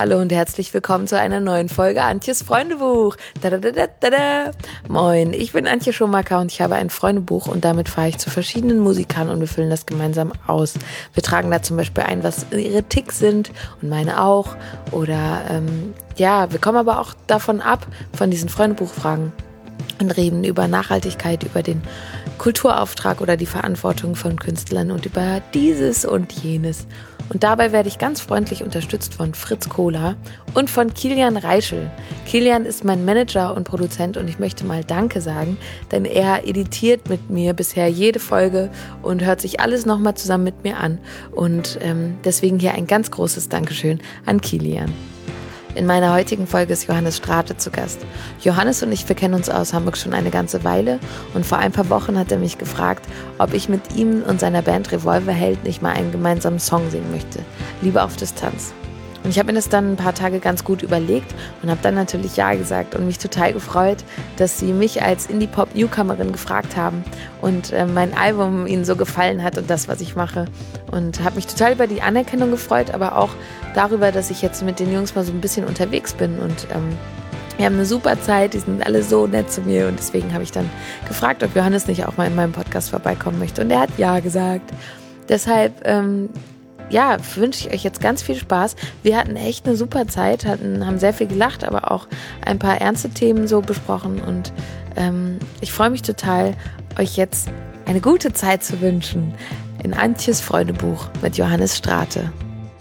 Hallo und herzlich willkommen zu einer neuen Folge Antjes Freundebuch. Moin, ich bin Antje Schumacher und ich habe ein Freundebuch und damit fahre ich zu verschiedenen Musikern und wir füllen das gemeinsam aus. Wir tragen da zum Beispiel ein, was ihre Ticks sind und meine auch. Oder wir kommen aber auch davon ab, von diesen Freundebuchfragen und reden über Nachhaltigkeit, über den Kulturauftrag oder die Verantwortung von Künstlern und über dieses und jenes. Und dabei werde ich ganz freundlich unterstützt von Fritz Kohler und von Kilian Reischel. Kilian ist mein Manager und Produzent und ich möchte mal Danke sagen, denn er editiert mit mir bisher jede Folge und hört sich alles nochmal zusammen mit mir an. Und deswegen hier ein ganz großes Dankeschön an Kilian. In meiner heutigen Folge ist Johannes Strate zu Gast. Johannes und ich, wir kennen uns aus Hamburg schon eine ganze Weile und vor ein paar Wochen hat er mich gefragt, ob ich mit ihm und seiner Band Revolverheld nicht mal einen gemeinsamen Song singen möchte. Liebe auf Distanz. Und ich habe mir das dann ein paar Tage ganz gut überlegt und habe dann natürlich Ja gesagt und mich total gefreut, dass sie mich als Indie-Pop-Newcomerin gefragt haben und mein Album ihnen so gefallen hat und das, was ich mache. Und habe mich total über die Anerkennung gefreut, aber auch darüber, dass ich jetzt mit den Jungs mal so ein bisschen unterwegs bin und wir haben eine super Zeit, die sind alle so nett zu mir und deswegen habe ich dann gefragt, ob Johannes nicht auch mal in meinem Podcast vorbeikommen möchte und er hat Ja gesagt. Deshalb wünsche ich euch jetzt ganz viel Spaß. Wir hatten echt eine super Zeit, haben sehr viel gelacht, aber auch ein paar ernste Themen so besprochen und ich freue mich total, euch jetzt eine gute Zeit zu wünschen in Antjes Freundebuch mit Johannes Strate.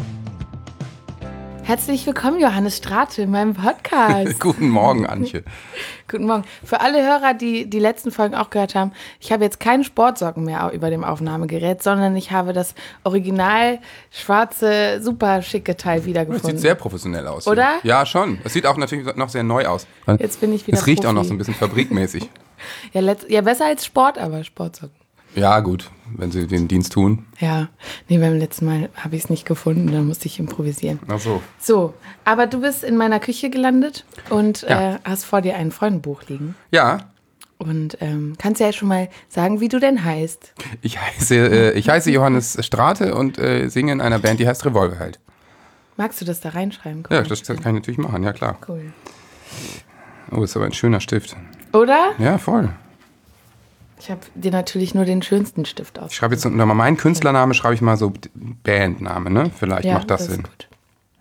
Herzlich willkommen, Johannes Strate, in meinem Podcast. Guten Morgen, Antje. Guten Morgen. Für alle Hörer, die die letzten Folgen auch gehört haben, ich habe jetzt keine Sportsocken mehr über dem Aufnahmegerät, sondern ich habe das original schwarze, super schicke Teil wiedergefunden. Das sieht sehr professionell aus. Oder? Ja, schon. Es sieht auch natürlich noch sehr neu aus. Jetzt bin ich wieder Es riecht Profi. auch noch so ein bisschen fabrikmäßig. Ja, besser als Sport, aber Sportsocken. Ja, gut, wenn sie den Dienst tun. Ja, beim letzten Mal habe ich es nicht gefunden, dann musste ich improvisieren. Ach so. So, aber du bist in meiner Küche gelandet und hast vor dir ein Freundebuch liegen. Ja. Und kannst ja schon mal sagen, wie du denn heißt. Ich heiße Johannes Strate und singe in einer Band, die heißt Revolverheld. Magst du das da reinschreiben? Cool. Ja, das kann ich natürlich machen, ja klar. Cool. Oh, ist aber ein schöner Stift. Oder? Ja, voll. Ich habe dir natürlich nur den schönsten Stift aus. Ich schreibe jetzt unter meinen Künstlername, schreibe ich mal so Bandname, ne? Vielleicht macht das Sinn. Gut.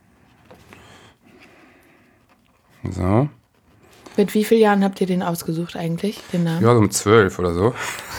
So. Mit wie vielen Jahren habt ihr den ausgesucht eigentlich, den Namen? Ja, so mit 12 oder so.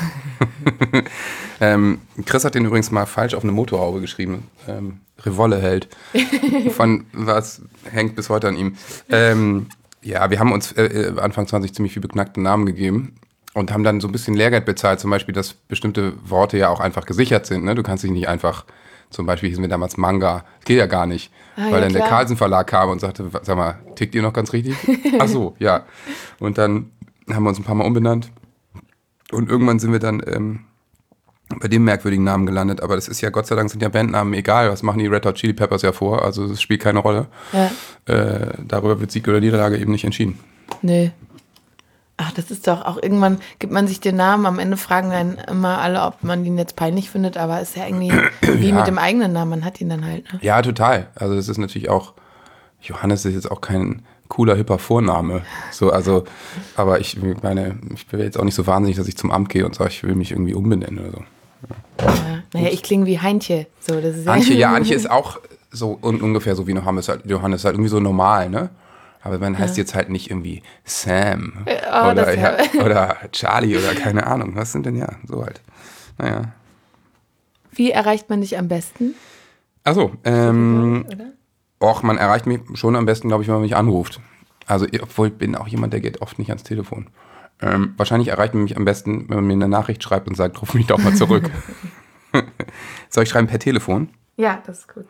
Chris hat den übrigens mal falsch auf eine Motorhaube geschrieben. Revolverheld. Von was hängt bis heute an ihm. Wir haben uns Anfang 20 ziemlich viel beknackte Namen gegeben. Und haben dann so ein bisschen Lehrgeld bezahlt, zum Beispiel, dass bestimmte Worte ja auch einfach gesichert sind. Ne? Du kannst dich nicht einfach, zum Beispiel hießen wir damals Manga, das geht ja gar nicht. Weil dann der Carlsen Verlag kam und sagte, sag mal, tickt ihr noch ganz richtig? Ach so, ja. Und dann haben wir uns ein paar Mal umbenannt. Und irgendwann sind wir dann bei dem merkwürdigen Namen gelandet. Aber das ist ja, Gott sei Dank sind ja Bandnamen egal. Was machen die Red Hot Chili Peppers ja vor? Also es spielt keine Rolle. Ja. Darüber wird Sieg oder Niederlage eben nicht entschieden. Nee. Ach, das ist doch auch, irgendwann gibt man sich den Namen, am Ende fragen dann immer alle, ob man ihn jetzt peinlich findet, aber ist ja irgendwie wie mit dem eigenen Namen, man hat ihn dann halt. Ne? Ja, total. Also das ist natürlich auch, Johannes ist jetzt auch kein cooler, hipper Vorname. So, also, aber ich meine, ich bin jetzt auch nicht so wahnsinnig, dass ich zum Amt gehe und sage, ich will mich irgendwie umbenennen oder so. Ja. Naja, ich klinge wie Heintje. So, das ist Antje ist auch so ungefähr so wie Johannes halt irgendwie so normal, ne? Aber man heißt jetzt halt nicht irgendwie Sam oder Charlie oder keine Ahnung. Was sind denn so halt? Naja. Wie erreicht man dich am besten? Achso, man erreicht mich schon am besten, glaube ich, wenn man mich anruft. Also, obwohl ich bin auch jemand, der geht oft nicht ans Telefon. Wahrscheinlich erreicht man mich am besten, wenn man mir eine Nachricht schreibt und sagt, ruf mich doch mal zurück. Soll ich schreiben per Telefon? Ja, das ist gut.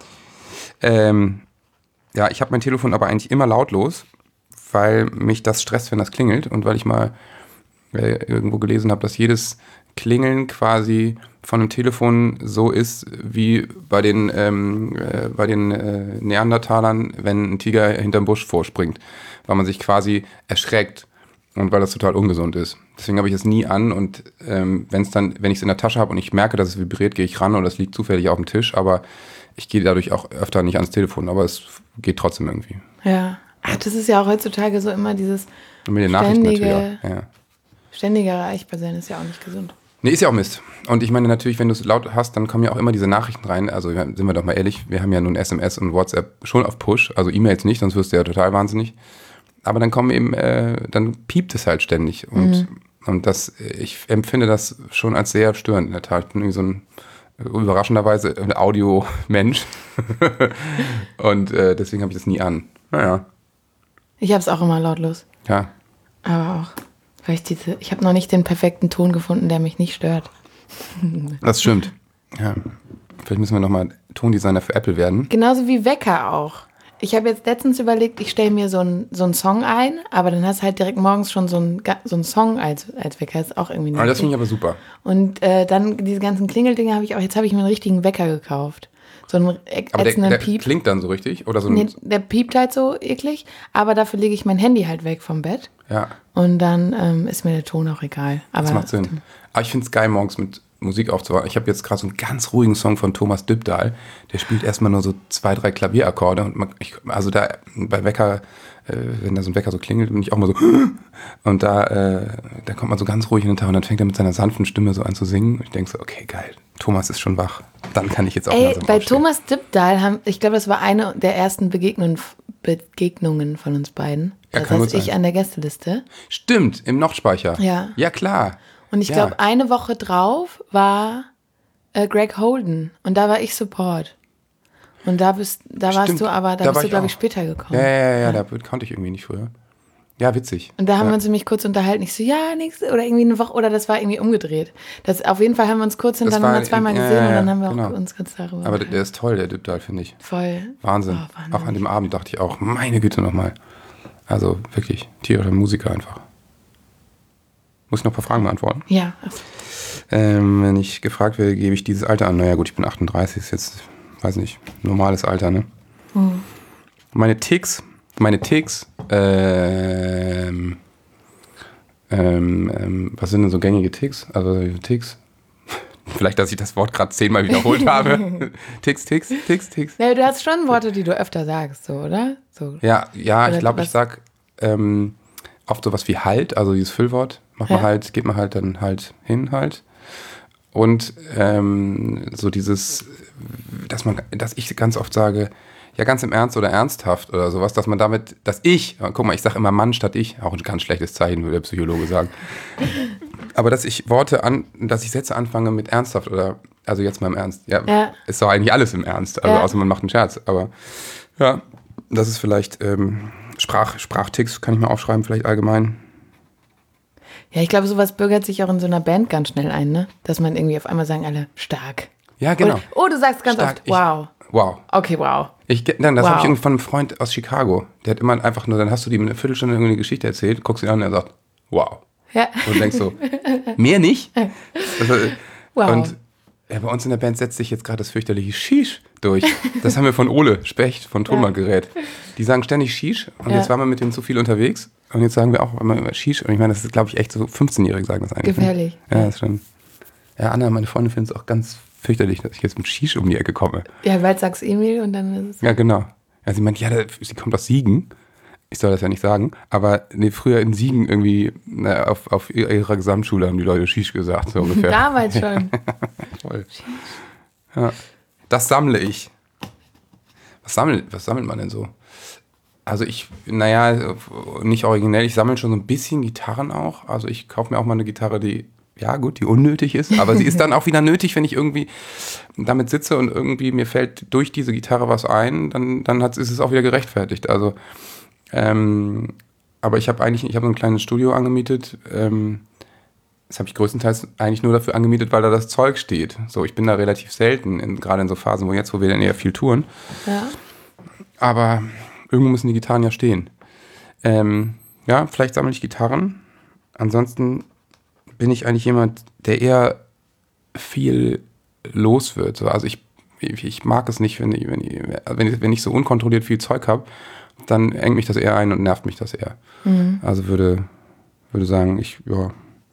Ich habe mein Telefon aber eigentlich immer lautlos, weil mich das stresst, wenn das klingelt und weil ich mal irgendwo gelesen habe, dass jedes Klingeln quasi von einem Telefon so ist wie bei den Neandertalern, wenn ein Tiger hinterm Busch vorspringt, weil man sich quasi erschreckt und weil das total ungesund ist. Deswegen habe ich es nie an und wenn ich es in der Tasche habe und ich merke, dass es vibriert, gehe ich ran oder es liegt zufällig auf dem Tisch, aber ich gehe dadurch auch öfter nicht ans Telefon, aber es geht trotzdem irgendwie. Ja. Ach, das ist ja auch heutzutage so immer dieses Und mit den Nachrichten natürlich auch. Ja. ständige erreichbar sein ist ja auch nicht gesund. Nee, ist ja auch Mist. Und ich meine natürlich, wenn du es laut hast, dann kommen ja auch immer diese Nachrichten rein. Also sind wir doch mal ehrlich, wir haben ja nun SMS und WhatsApp schon auf Push, also E-Mails nicht, sonst wirst du ja total wahnsinnig. Aber dann kommen eben, dann piept es halt ständig. Und das, ich empfinde das schon als sehr störend in der Tat. Ich bin irgendwie so ein überraschenderweise ein Audio-Mensch. Und deswegen habe ich das nie an. Naja. Ich habe es auch immer lautlos. Ja. Aber auch, weil ich habe noch nicht den perfekten Ton gefunden, der mich nicht stört. Das stimmt. Ja. Vielleicht müssen wir nochmal Tondesigner für Apple werden. Genauso wie Wecker auch. Ich habe jetzt letztens überlegt, ich stelle mir so einen Song ein, aber dann hast du halt direkt morgens schon so einen Song als Wecker. Ist auch irgendwie nicht. Das finde ich aber super. Und dann diese ganzen Klingeldinger habe ich auch. Jetzt habe ich mir einen richtigen Wecker gekauft. So einen ätzenden der Piep. Klingt dann so richtig? Oder so nee, der piept halt so eklig, aber dafür lege ich mein Handy halt weg vom Bett. Ja. Und dann ist mir der Ton auch egal. Aber das macht Sinn. Aber ich finde es geil, morgens mit Musik aufzuwachen. Ich habe jetzt gerade so einen ganz ruhigen Song von Thomas Dybdahl. Der spielt erstmal nur so 2, 3 Klavierakkorde. Und also da bei Wecker, wenn da so ein Wecker so klingelt, bin ich auch mal so. Und da kommt man so ganz ruhig in den Tag und dann fängt er mit seiner sanften Stimme so an zu singen. Und ich denke so, okay, geil. Thomas ist schon wach. Dann kann ich jetzt auch langsam bei aufstehen. Thomas Dybdahl ich glaube, das war eine der ersten Begegnungen von uns beiden. Ja, da saß ich an der Gästeliste. Stimmt, im Nochtspeicher. Ja. Ja, klar. Und ich glaube, eine Woche drauf war Greg Holden. Und da war ich Support. Und da warst du aber, da bist du, glaube ich, später gekommen. Ja, da konnte ich irgendwie nicht früher. Ja, witzig. Und da haben wir uns nämlich kurz unterhalten. Ich so, ja, nichts. Oder irgendwie eine Woche, oder das war irgendwie umgedreht. Auf jeden Fall haben wir uns kurz hintereinander zweimal gesehen und dann haben wir auch uns kurz darüber. Aber der ist toll, der Dybdahl, finde ich. Voll. Wahnsinn. Auch an dem Abend dachte ich auch, meine Güte nochmal. Also wirklich, tierischer Musiker einfach. Muss ich noch ein paar Fragen beantworten? Ja. Wenn ich gefragt werde, gebe ich dieses Alter an. Naja gut, ich bin 38, ist jetzt, weiß nicht, normales Alter, ne? Meine Ticks, was sind denn so gängige Ticks? Also Ticks? Vielleicht, dass ich das Wort gerade 10-mal wiederholt habe. Ticks. Ja, du hast schon Worte, die du öfter sagst, so, oder? So. Ja, ich glaube, ich sag oft sowas wie halt, also dieses Füllwort. Geht man halt dann halt hin halt. Und so dieses, dass ich ganz oft sage, ja, ganz im Ernst oder ernsthaft oder sowas, dass man damit, guck mal, ich sage immer Mann statt ich, auch ein ganz schlechtes Zeichen, würde der Psychologe sagen. Aber dass ich Sätze anfange mit ernsthaft oder, also jetzt mal im Ernst, ja. Ist doch eigentlich alles im Ernst, also außer man macht einen Scherz, aber ja, das ist vielleicht Sprachticks, kann ich mal aufschreiben, vielleicht allgemein. Ja, ich glaube, sowas bürgert sich auch in so einer Band ganz schnell ein, ne? Dass man irgendwie auf einmal sagen alle, stark. Ja, genau. Du sagst ganz oft, wow. Wow. Okay, wow. Das habe ich irgendwie von einem Freund aus Chicago. Der hat immer einfach nur, dann hast du ihm eine Viertelstunde irgendeine Geschichte erzählt, guckst ihn an und er sagt, wow. Ja. Und du denkst so, mehr nicht? Wow. Und bei uns in der Band setzt sich jetzt gerade das fürchterliche Shish durch. Das haben wir von Ole Specht, von Tonbandgerät. Die sagen ständig Shish und jetzt waren wir mit denen zu viel unterwegs und jetzt sagen wir auch immer Shish. Und ich meine, das ist, glaube ich, echt so 15-Jährige sagen das eigentlich. Gefährlich. Ne? Ja, das ist schon. Ja, Anna, meine Freundin, findet es auch ganz fürchterlich, dass ich jetzt mit Shish um die Ecke komme. Ja, bald sagst Emil und dann ist es... Ja, genau. Ja, sie meint, sie kommt aus Siegen. Ich soll das ja nicht sagen, aber früher in Siegen irgendwie auf ihrer Gesamtschule haben die Leute Shish gesagt, so ungefähr. Damals schon. Toll. Ja. Das sammle ich. Was sammelt man denn so? Also nicht originell, ich sammle schon so ein bisschen Gitarren auch. Also ich kaufe mir auch mal eine Gitarre, die unnötig ist, aber sie ist dann auch wieder nötig, wenn ich irgendwie damit sitze und irgendwie mir fällt durch diese Gitarre was ein, dann ist es auch wieder gerechtfertigt. Also aber ich habe so ein kleines Studio angemietet. Das habe ich größtenteils eigentlich nur dafür angemietet, weil da das Zeug steht. So, ich bin da relativ selten, gerade in so Phasen, wo wir dann eher viel touren. Ja. Aber irgendwo müssen die Gitarren ja stehen. Vielleicht sammle ich Gitarren. Ansonsten bin ich eigentlich jemand, der eher viel los wird. So, also ich mag es nicht, wenn ich so unkontrolliert viel Zeug habe, dann engt mich das eher ein und nervt mich das eher. Mhm. Also würde sagen, ich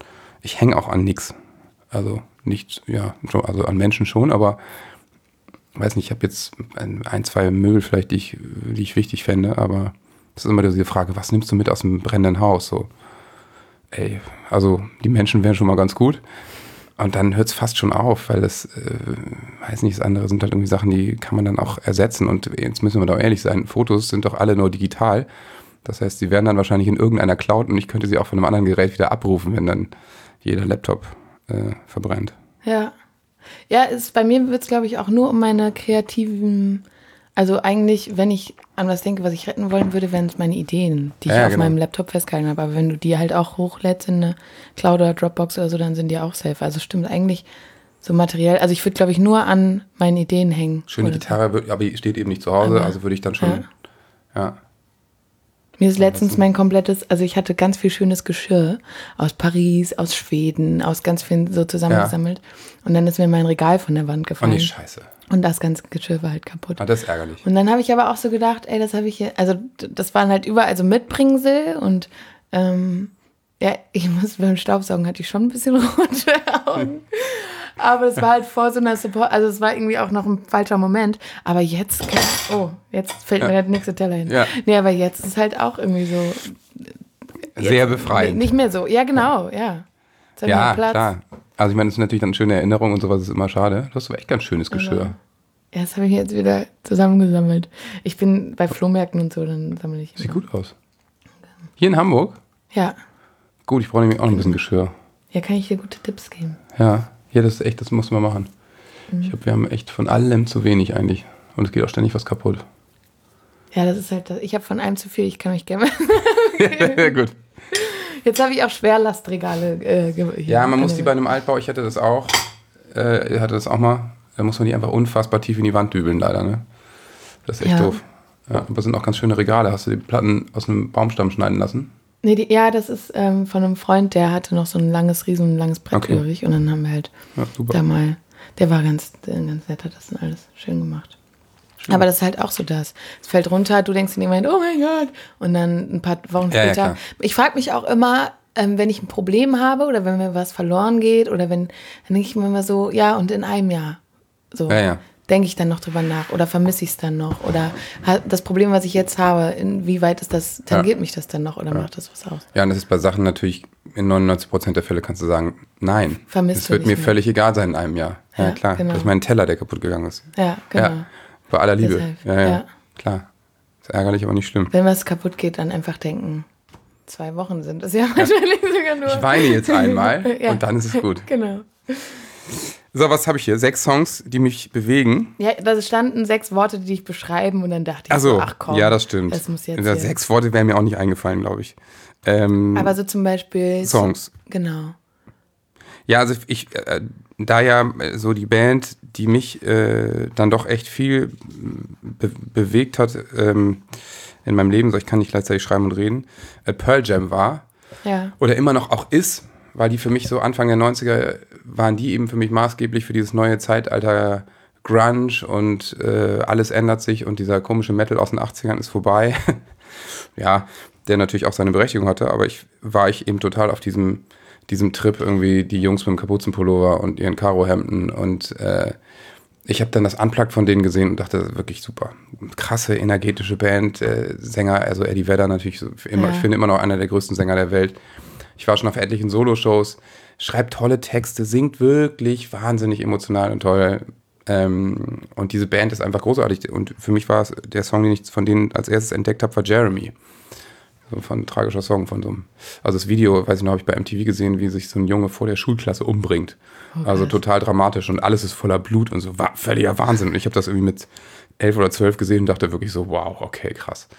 hänge auch an nichts. Also nicht, also an Menschen schon, aber weiß nicht, ich habe jetzt ein, zwei Möbel vielleicht, die ich wichtig fände, aber das ist immer diese Frage, was nimmst du mit aus dem brennenden Haus? So, ey, also die Menschen wären schon mal ganz gut. Und dann hört es fast schon auf, weil das, weiß nicht, das andere sind halt irgendwie Sachen, die kann man dann auch ersetzen. Und jetzt müssen wir doch ehrlich sein, Fotos sind doch alle nur digital. Das heißt, sie werden dann wahrscheinlich in irgendeiner Cloud und ich könnte sie auch von einem anderen Gerät wieder abrufen, wenn dann jeder Laptop verbrennt. Ja. Ja, bei mir wird es, glaube ich, auch nur um meine kreativen, also eigentlich, wenn ich an was denke, was ich retten wollen würde, wären es meine Ideen, die ich auf meinem Laptop festgehalten habe. Aber wenn du die halt auch hochlädst in eine Cloud oder Dropbox oder so, dann sind die auch safe. Also stimmt eigentlich so materiell. Also ich würde, glaube ich, nur an meinen Ideen hängen. Schöne Gitarre, aber die steht eben nicht zu Hause, also würde ich dann schon, ja. Mir ist letztens mein komplettes, also ich hatte ganz viel schönes Geschirr aus Paris, aus Schweden, aus ganz vielen so zusammengesammelt. Und dann ist mir mein Regal von der Wand gefallen. Oh nee, scheiße. Und das ganze Geschirr war halt kaputt. Ah, das ist ärgerlich. Und dann habe ich aber auch so gedacht, ey, das habe ich hier, also das waren halt überall so Mitbringsel und ja, ich muss beim Staubsaugen hatte ich schon ein bisschen rote Augen. Aber das war halt vor so einer Support, also es war irgendwie auch noch ein falscher Moment. Aber jetzt fällt mir der nächste Teller hin. Ja. Nee, aber jetzt ist halt auch irgendwie so. Sehr befreiend. Nicht mehr so. Ja, genau, ja. Ja, klar. Also ich meine, das ist natürlich dann schöne Erinnerung und sowas ist immer schade. Du hast aber echt ganz schönes Geschirr. Ja, das habe ich jetzt wieder zusammengesammelt. Ich bin bei Flohmärkten und so, dann sammle ich. Sieht gut aus. Hier in Hamburg? Ja. Gut, ich brauche nämlich auch noch ein bisschen Geschirr. Ja, kann ich dir gute Tipps geben. Ja, das ist echt, das muss man machen. Wir haben echt von allem zu wenig eigentlich. Und es geht auch ständig was kaputt. Ja, das ist halt das. Ich habe von einem zu viel, ich kann mich gerne. Ja, gut. Jetzt habe ich auch Schwerlastregale. Ja, man muss die bei einem Altbau, ich hatte das auch mal, da muss man die einfach unfassbar tief in die Wand dübeln, leider, ne? Das ist echt doof. Ja, aber sind auch ganz schöne Regale. Hast du die Platten aus einem Baumstamm schneiden lassen? Nee, das ist von einem Freund, der hatte noch so ein riesenlanges Brett übrig und dann haben wir halt da mal, der war ganz nett, hat das dann alles schön gemacht. Schön. Aber das ist halt auch so das. Es fällt runter, du denkst in dem Moment, oh mein Gott, und dann ein paar Wochen später. Ja, ich frage mich auch immer, wenn ich ein Problem habe oder wenn mir was verloren geht oder dann denke ich mir immer so, ja, und in einem Jahr. So. Ja. Denke ich dann noch drüber nach oder vermisse ich es dann noch? Oder das Problem, was ich jetzt habe, inwieweit ist das, tangiert mich das dann noch oder macht das was aus? Ja, und das ist bei Sachen natürlich, in 99% der Fälle kannst du sagen, nein. Es wird mir völlig egal sein in einem Jahr. Ja, klar. Genau. Das ist mein Teller, der kaputt gegangen ist. Ja, genau. Ja, bei aller Liebe. Ja, klar. Ist ärgerlich, aber nicht schlimm. Wenn was kaputt geht, dann einfach denken, 2 Wochen sind es ja wahrscheinlich sogar nur. Ich weine jetzt einmal und dann ist es gut. Genau. So, was habe ich hier? 6 Songs, die mich bewegen. Ja, da standen 6 Worte, die dich beschreiben und dann dachte ich ach komm. Ja, das stimmt. Das muss jetzt 6 Worte wären mir auch nicht eingefallen, glaube ich. Aber so zum Beispiel Songs. Genau. Ja, also da ja so die Band, die mich dann doch echt viel bewegt hat in meinem Leben, so ich kann nicht gleichzeitig schreiben und reden, Pearl Jam war oder immer noch auch ist, weil die für mich so Anfang der 90er waren die eben für mich maßgeblich für dieses neue Zeitalter Grunge und alles ändert sich und dieser komische Metal aus den 80ern ist vorbei. Ja, der natürlich auch seine Berechtigung hatte, aber war ich eben total auf diesem Trip irgendwie, die Jungs mit dem Kapuzenpullover und ihren Karohemden und ich habe dann das Unplugged von denen gesehen und dachte, wirklich super. Krasse, energetische Band, Sänger, also Eddie Vedder natürlich, ich finde immer noch einer der größten Sänger der Welt. Ich war schon auf etlichen Soloshows, schreibt tolle Texte, singt wirklich wahnsinnig emotional und toll. Und diese Band ist einfach großartig. Und für mich war es der Song, den ich von denen als erstes entdeckt habe, war Jeremy. So ein tragischer Song von so einem. Also das Video, weiß ich noch, habe ich bei MTV gesehen, wie sich so ein Junge vor der Schulklasse umbringt. Okay. Also total dramatisch und alles ist voller Blut und so. Völliger Wahnsinn. Und ich habe das irgendwie mit 11 oder 12 gesehen und dachte wirklich so, wow, okay, krass.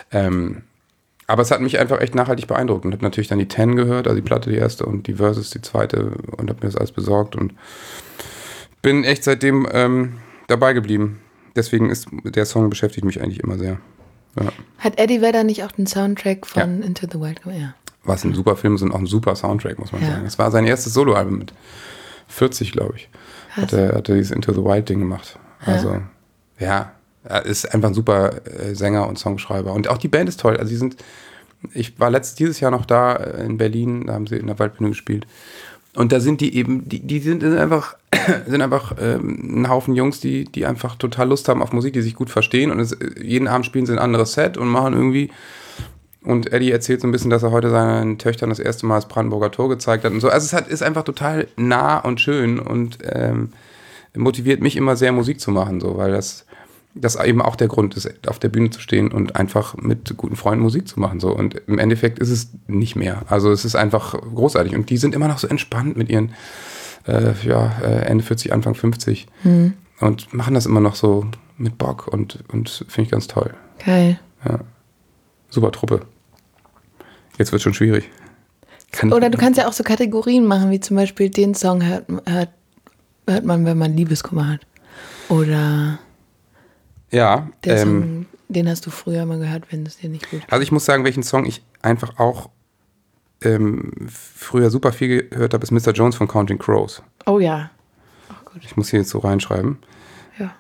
Aber es hat mich einfach echt nachhaltig beeindruckt und habe natürlich dann die 10 gehört, also die Platte, die erste und die Versus, die zweite und habe mir das alles besorgt und bin echt seitdem dabei geblieben. Deswegen ist der Song beschäftigt mich eigentlich immer sehr. Ja. Hat Eddie Vedder nicht auch den Soundtrack von Into the Wild gemacht? Ja. Was ein super Film ist und auch ein super Soundtrack, muss man sagen. Es war sein erstes Soloalbum mit 40, glaube ich. Hat er dieses Into the Wild Ding gemacht. Also, er ist einfach ein super Sänger und Songschreiber. Und auch die Band ist toll. Also ich war dieses Jahr noch da in Berlin, da haben sie in der Waldbühne gespielt. Und da sind die eben, die sind einfach, ein Haufen Jungs, die einfach total Lust haben auf Musik, die sich gut verstehen. Und jeden Abend spielen sie ein anderes Set und machen irgendwie. Und Eddie erzählt so ein bisschen, dass er heute seinen Töchtern das erste Mal das Brandenburger Tor gezeigt hat und so. Also es ist einfach total nah und schön und motiviert mich immer sehr, Musik zu machen, so, weil das eben auch der Grund ist, auf der Bühne zu stehen und einfach mit guten Freunden Musik zu machen. So. Und im Endeffekt ist es nicht mehr. Also es ist einfach großartig. Und die sind immer noch so entspannt mit ihren Ende 40, Anfang 50 und machen das immer noch so mit Bock und finde ich ganz toll. Geil. Ja. Super Truppe. Jetzt wird schon schwierig. Oder du kannst ja auch so Kategorien machen, wie zum Beispiel den Song hört man, wenn man Liebeskummer hat. Oder ja, der Song, den hast du früher mal gehört, wenn es dir nicht gut geht. Also ich muss sagen, welchen Song ich einfach auch früher super viel gehört habe, ist Mr. Jones von Counting Crows. Oh ja. Auch gut. Ich muss hier jetzt so reinschreiben. Ja.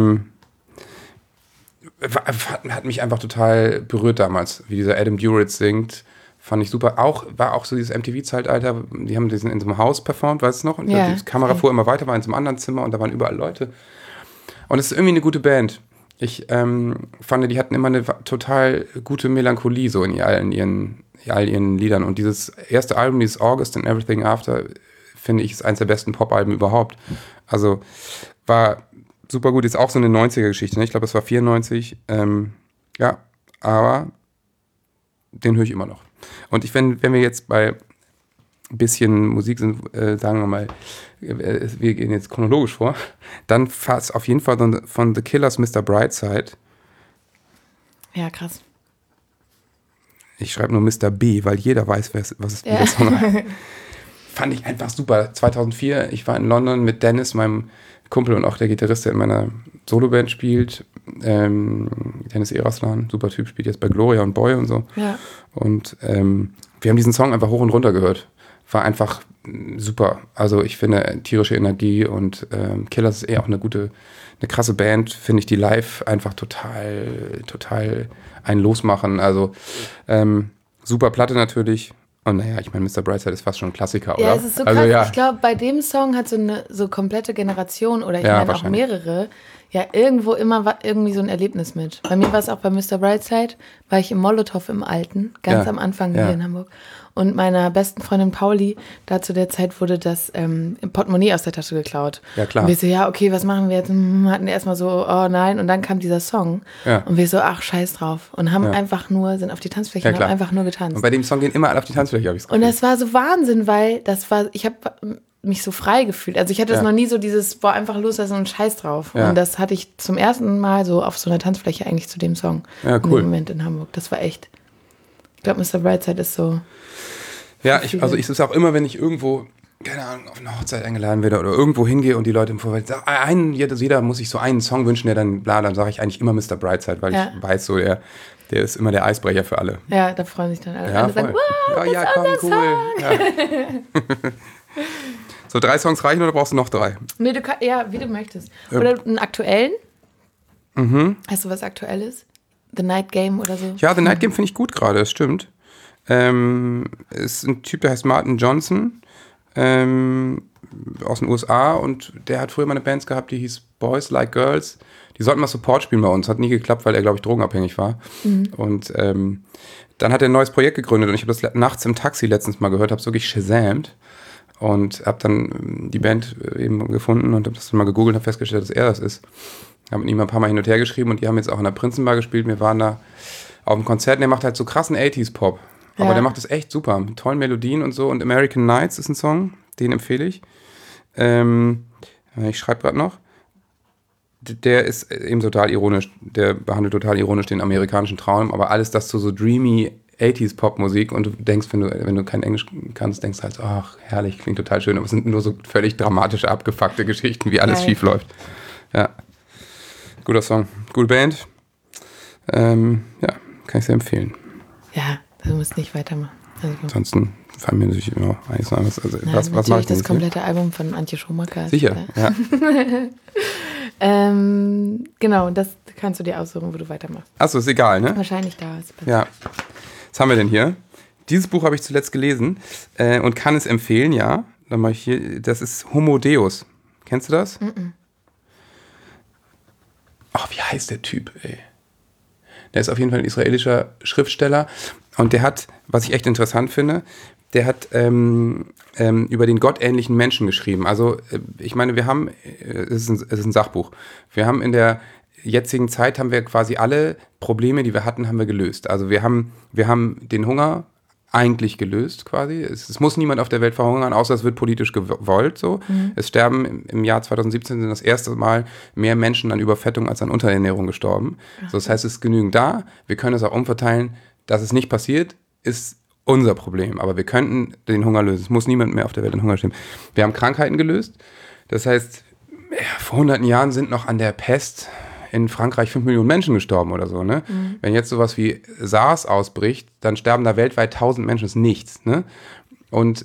Hat mich einfach total berührt damals, wie dieser Adam Duritz singt. Fand ich super. War auch so dieses MTV-Zeitalter, die haben diesen in so einem Haus performt, weißt du noch? Und die Kamera fuhr immer weiter, war in so einem anderen Zimmer und da waren überall Leute. Und es ist irgendwie eine gute Band. Ich fand, die hatten immer eine total gute Melancholie so in all ihren Liedern. Und dieses erste Album, dieses August and Everything After, finde ich, ist eines der besten Pop-Alben überhaupt. Also war super gut. Ist auch so eine 90er-Geschichte. Ne? Ich glaube, es war 94. Aber den höre ich immer noch. Und wenn wir jetzt bei ein bisschen Musik sind, sagen wir mal, wir gehen jetzt chronologisch vor, dann fast auf jeden Fall von The Killers Mr. Brightside. Ja, krass. Ich schreibe nur Mr. B, weil jeder weiß, was ist der Song. Fand ich einfach super. 2004, ich war in London mit Dennis, meinem Kumpel und auch der Gitarrist, der in meiner Soloband spielt. Dennis Eraslan, super Typ, spielt jetzt bei Gloria und Boy und so. Ja. Und wir haben diesen Song einfach hoch und runter gehört. War einfach super. Also ich finde tierische Energie und Killers ist auch eine krasse Band, finde ich, die live einfach total einen losmachen. Also super Platte natürlich. Und naja, ich meine, Mr. Brightside ist fast schon ein Klassiker, oder? Ja, es ist so krass. Also, ja. Ich glaube, bei dem Song hat so komplette Generation oder ich meine auch mehrere, ja irgendwo immer irgendwie so ein Erlebnis mit. Bei mir war es auch bei Mr. Brightside, war ich im Molotow im Alten, ganz am Anfang hier in Hamburg. Und meiner besten Freundin Pauli, da zu der Zeit wurde das Portemonnaie aus der Tasche geklaut. Ja, klar. Und wir so, ja, okay, was machen wir jetzt? Hatten erstmal so, oh nein. Und dann kam dieser Song. Ja. Und wir so, ach, scheiß drauf. Und haben sind auf die Tanzfläche und haben einfach nur getanzt. Und bei dem Song gehen immer alle auf die Tanzfläche, habe ich Und das war so Wahnsinn, weil ich habe mich so frei gefühlt. Also ich hatte das noch nie so dieses, einfach loslassen und scheiß drauf. Ja. Und das hatte ich zum ersten Mal so auf so einer Tanzfläche eigentlich zu dem Song. Ja, cool. Im Moment in Hamburg. Das war echt, ich glaube, Mr. Brightside ist so. Ja, ich ist auch immer, wenn ich irgendwo, keine Ahnung, auf eine Hochzeit eingeladen werde oder irgendwo hingehe und die Leute im Vorfeld sagen, jeder muss sich so einen Song wünschen, der dann dann sage ich eigentlich immer Mr. Brightside, weil ich weiß so, der ist immer der Eisbrecher für alle. Ja, da freuen sich dann alle. Ja, alle sagen, wow, komm, cool. Ja. So, 3 Songs reichen oder brauchst du noch 3? Nee, wie du möchtest. Oder einen aktuellen? Mhm. Hast du was Aktuelles? The Night Game oder so? Ja, The Night Game finde ich gut gerade, das stimmt. Ist ein Typ, der heißt Martin Johnson aus den USA und der hat früher mal eine Band gehabt, die hieß Boys Like Girls. Die sollten mal Support spielen bei uns, hat nie geklappt, weil er, glaube ich, drogenabhängig war. Und dann hat er ein neues Projekt gegründet und ich habe das nachts im Taxi letztens mal gehört, habe es wirklich shazamt und habe dann die Band eben gefunden und habe das dann mal gegoogelt und habe festgestellt, dass er das ist. Habe mit ihm ein paar Mal hin und her geschrieben und die haben jetzt auch in der Prinzenbar gespielt. Wir waren da auf dem Konzert und der macht halt so krassen 80s-Pop. Aber der macht das echt super, mit tollen Melodien und so. Und American Nights ist ein Song, den empfehle ich. Ich schreibe gerade noch. Der ist eben total ironisch, der behandelt total ironisch den amerikanischen Traum, aber alles das zu so dreamy 80s-Pop-Musik und du denkst, wenn du kein Englisch kannst, denkst halt, ach, herrlich, klingt total schön, aber es sind nur so völlig dramatische, abgefuckte Geschichten, wie alles schief läuft. Ja, guter Song, gute Band. Kann ich sehr empfehlen. Ja, du musst nicht weitermachen. Also. Ansonsten fallen mir natürlich immer eins an. Was mache ich denn das komplette Album von Antje Schumacher. Sicher, ja. Genau, das kannst du dir aussuchen, wo du weitermachst. Achso, ist egal, ne? Wahrscheinlich da. Ja. Was haben wir denn hier? Dieses Buch habe ich zuletzt gelesen und kann es empfehlen, ja. Dann mache ich hier, das ist Homo Deus. Kennst du das? Ach, wie heißt der Typ, ey? Der ist auf jeden Fall ein israelischer Schriftsteller und der hat, was ich echt interessant finde, der hat über den gottähnlichen Menschen geschrieben. Also ich meine, wir haben, es ist ein Sachbuch, wir haben in der jetzigen Zeit haben wir quasi alle Probleme, die wir hatten, haben wir gelöst. Also wir haben den Hunger eigentlich gelöst quasi. Es muss niemand auf der Welt verhungern, außer es wird politisch gewollt so. Es sterben im Jahr 2017 sind das erste Mal mehr Menschen an Überfettung als an Unterernährung gestorben. So, das heißt, es ist genügend da. Wir können es auch umverteilen. Dass es nicht passiert, ist unser Problem. Aber wir könnten den Hunger lösen. Es muss niemand mehr auf der Welt den Hunger sterben. Wir haben Krankheiten gelöst. Das heißt, vor hunderten Jahren sind noch an der Pest in Frankreich 5 Millionen Menschen gestorben oder so, ne? Wenn jetzt sowas wie SARS ausbricht, dann sterben da weltweit 1000 Menschen, das ist nichts, ne? Und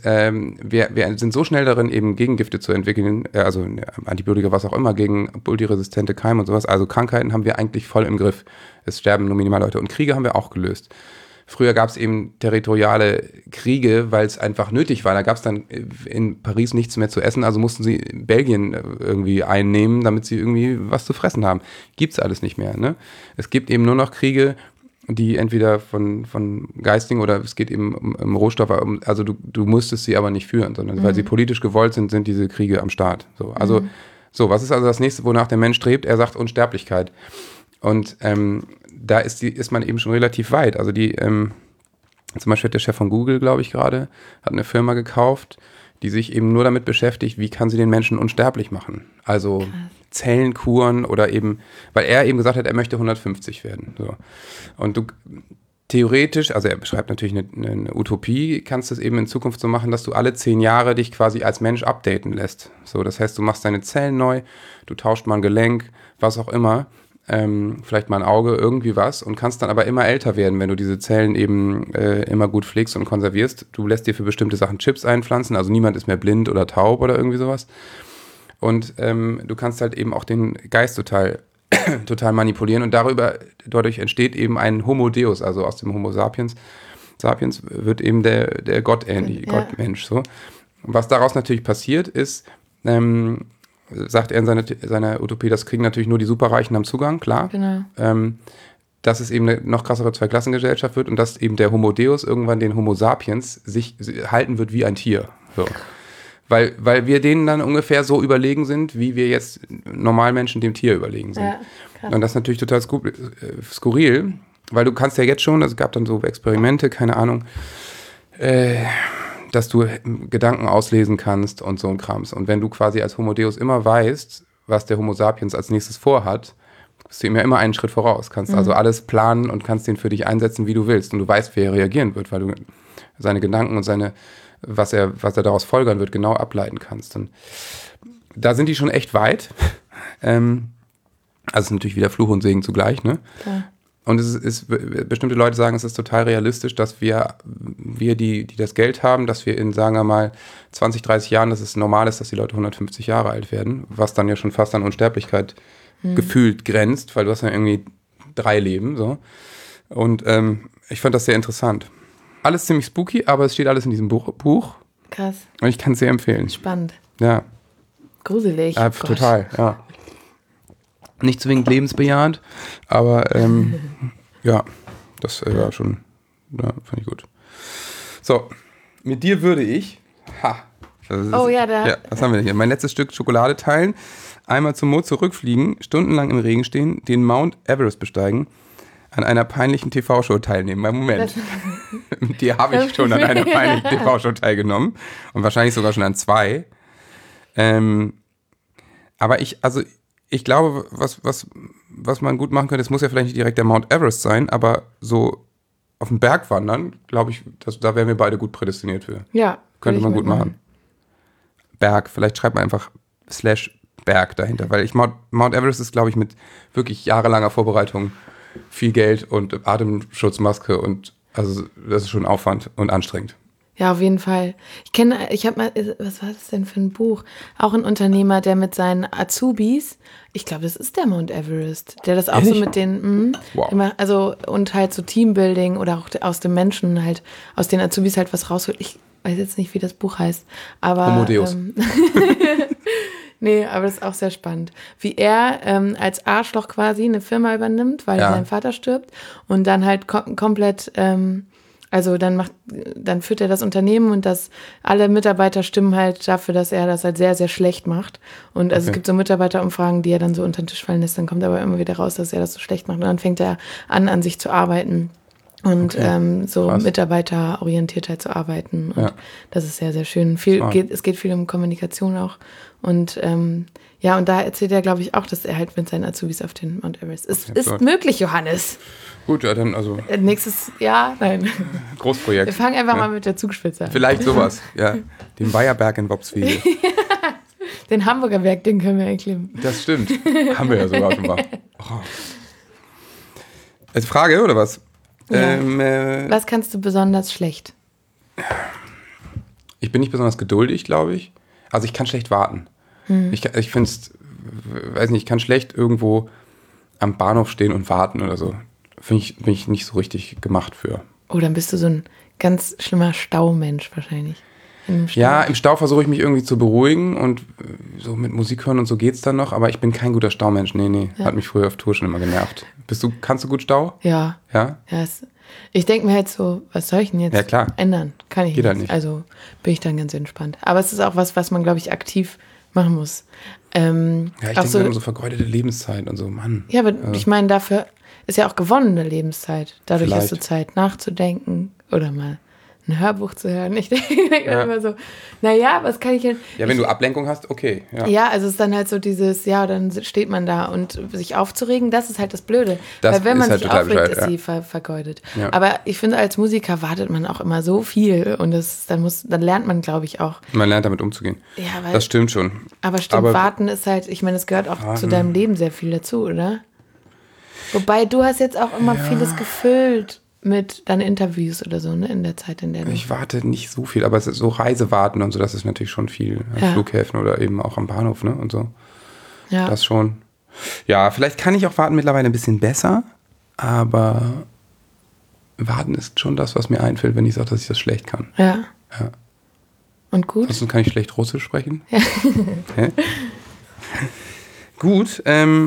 wir sind so schnell darin, eben Gegengifte zu entwickeln, also Antibiotika, was auch immer, gegen multiresistente Keime und sowas. Also Krankheiten haben wir eigentlich voll im Griff. Es sterben nur minimal Leute. Und Kriege haben wir auch gelöst. Früher gab es eben territoriale Kriege, weil es einfach nötig war. Da gab es dann in Paris nichts mehr zu essen, also mussten sie Belgien irgendwie einnehmen, damit sie irgendwie was zu fressen haben. Gibt's alles nicht mehr, ne? Es gibt eben nur noch Kriege, die entweder von geistigen oder es geht eben um Rohstoffe, also du musstest sie aber nicht führen, sondern weil sie politisch gewollt sind diese Kriege am Start. So, also so, was ist also das nächste, wonach der Mensch strebt? Er sagt Unsterblichkeit. Und da ist man eben schon relativ weit. Also zum Beispiel hat der Chef von Google, glaube ich gerade, hat eine Firma gekauft, die sich eben nur damit beschäftigt, wie kann sie den Menschen unsterblich machen. Also krass. Zellenkuren oder eben, weil er eben gesagt hat, er möchte 150 werden. So. Und du theoretisch, also er beschreibt natürlich eine Utopie, kannst du es eben in Zukunft so machen, dass du alle 10 Jahre dich quasi als Mensch updaten lässt. So, das heißt, du machst deine Zellen neu, du tauschst mal ein Gelenk, was auch immer. Vielleicht mal ein Auge, irgendwie was und kannst dann aber immer älter werden, wenn du diese Zellen eben immer gut pflegst und konservierst. Du lässt dir für bestimmte Sachen Chips einpflanzen, also niemand ist mehr blind oder taub oder irgendwie sowas. Und du kannst halt eben auch den Geist total manipulieren und dadurch entsteht eben ein Homo Deus, also aus dem Homo Sapiens wird eben der gottähnliche Gottmensch. So. Was daraus natürlich passiert ist, sagt er in seiner Utopie, das kriegen natürlich nur die Superreichen am Zugang, klar. Genau. Dass es eben eine noch krassere Zweiklassengesellschaft wird und dass eben der Homo Deus irgendwann den Homo Sapiens sich halten wird wie ein Tier. So. Weil wir denen dann ungefähr so überlegen sind, wie wir jetzt Normalmenschen dem Tier überlegen sind. Ja, krass. Und das ist natürlich total skurril, weil du kannst ja jetzt schon, also es gab dann so Experimente, keine Ahnung, dass du Gedanken auslesen kannst und so ein Krams. Und wenn du quasi als Homo Deus immer weißt, was der Homo Sapiens als nächstes vorhat, bist du ihm ja immer einen Schritt voraus. Kannst also alles planen und kannst den für dich einsetzen, wie du willst. Und du weißt, wie er reagieren wird, weil du seine Gedanken und was er daraus folgern wird, genau ableiten kannst. Und da sind die schon echt weit. Also es ist natürlich wieder Fluch und Segen zugleich, ne? Klar. Und bestimmte Leute sagen, es ist total realistisch, dass wir die das Geld haben, dass wir in, sagen wir mal, 20, 30 Jahren, dass es normal ist, dass die Leute 150 Jahre alt werden, was dann ja schon fast an Unsterblichkeit gefühlt grenzt, weil du hast ja irgendwie 3 Leben, so. Und ich fand das sehr interessant. Alles ziemlich spooky, aber es steht alles in diesem Buch. Krass. Und ich kann es sehr empfehlen. Spannend. Ja. Gruselig. Ja, total, ja. Nicht zwingend lebensbejahend, aber ja, das war schon, ja, fand ich gut. So, mit dir würde ich, was haben wir denn hier? Mein letztes Stück Schokolade teilen, einmal zum Mond zurückfliegen, stundenlang im Regen stehen, den Mount Everest besteigen, an einer peinlichen TV-Show teilnehmen. Moment, mit dir habe ich schon an einer peinlichen TV-Show teilgenommen und wahrscheinlich sogar schon an 2. Aber ich glaube, was man gut machen könnte, es muss ja vielleicht nicht direkt der Mount Everest sein, aber so auf den Berg wandern, glaube ich, da wären wir beide gut prädestiniert für. Ja. Könnte man gut machen. Berg, vielleicht schreibt man einfach /Berg dahinter, weil Mount Everest ist, glaube ich, mit wirklich jahrelanger Vorbereitung, viel Geld und Atemschutzmaske und also das ist schon Aufwand und anstrengend. Ja, auf jeden Fall. Ich habe mal, was war das denn für ein Buch? Auch ein Unternehmer, der mit seinen Azubis, ich glaube, das ist der Mount Everest, der das auch so mit den, immer, also und halt so Teambuilding oder auch aus dem Menschen halt, aus den Azubis halt was rausholt. weiß jetzt nicht, wie das Buch heißt, aber Homo Deus. Nee, aber das ist auch sehr spannend. Wie er als Arschloch quasi eine Firma übernimmt, weil sein Vater stirbt und dann halt komplett, also dann führt er das Unternehmen und alle Mitarbeiter stimmen halt dafür, dass er das halt sehr, sehr schlecht macht. Und also es gibt so Mitarbeiterumfragen, die er dann so unter den Tisch fallen lässt, dann kommt aber immer wieder raus, dass er das so schlecht macht und dann fängt er an sich zu arbeiten. Und so krass. Mitarbeiterorientiertheit zu arbeiten. Und das ist sehr, sehr schön. Es geht viel um Kommunikation auch. Und und da erzählt er, glaube ich, auch, dass er halt mit seinen Azubis auf den Mount Everest ist. Ist möglich, Johannes. Gut, ja, dann also. Nächstes Jahr, nein. Großprojekt. Wir fangen einfach mal mit der Zugspitze an. Vielleicht sowas, ja. Den Bayerberg in Wopswede. Den Hamburger Berg, den können wir erklimmen. Das stimmt. Haben wir ja sogar schon mal. Oh. Als Frage, oder was? Ja. Was kannst du besonders schlecht? Ich bin nicht besonders geduldig, glaube ich. Also ich kann schlecht warten. Ich finde es, weiß nicht, ich kann schlecht irgendwo am Bahnhof stehen und warten oder so. Bin ich nicht so richtig gemacht für. Oh, dann bist du so ein ganz schlimmer Staumensch wahrscheinlich. Im Stau versuche ich mich irgendwie zu beruhigen und so mit Musik hören und so geht's dann noch, aber ich bin kein guter Staumensch. Nee. Ja. Hat mich früher auf Tour schon immer genervt. Kannst du gut Stau? Ja. Ja? Ich denke mir halt so, was soll ich denn jetzt ändern? Kann ich Geht nicht. Also bin ich dann ganz entspannt. Aber es ist auch was man, glaube ich, aktiv machen muss. Ich denke immer so vergeudete Lebenszeit und so, Mann. Ja, aber ich meine, dafür ist ja auch gewonnene Lebenszeit. Dadurch hast du Zeit nachzudenken oder mal ein Hörbuch zu hören. Ich denke immer so, was kann ich denn... Ja, wenn du Ablenkung hast, okay. Ja, also es ist dann halt so dieses, dann steht man da und sich aufzuregen, das ist halt das Blöde. Weil wenn man sich aufregt, ist sie vergeudet. Ja. Aber ich finde, als Musiker wartet man auch immer so viel und dann lernt man, glaube ich, auch. Man lernt damit umzugehen. Ja, das stimmt schon. Aber warten ist halt, ich meine, es gehört auch zu deinem Leben sehr viel dazu, oder? Wobei, du hast jetzt auch immer vieles gefüllt mit deinen Interviews oder so, ne, in der Zeit, in der du... Ich warte nicht so viel, aber es ist so Reisewarten und so, das ist natürlich schon viel. An Flughäfen oder eben auch am Bahnhof, ne, und so. Ja. Das schon. Ja, vielleicht kann ich auch warten mittlerweile ein bisschen besser, aber warten ist schon das, was mir einfällt, wenn ich sage, dass ich das schlecht kann. Ja. Und gut? Ansonsten kann ich schlecht Russisch sprechen. Ja. Gut,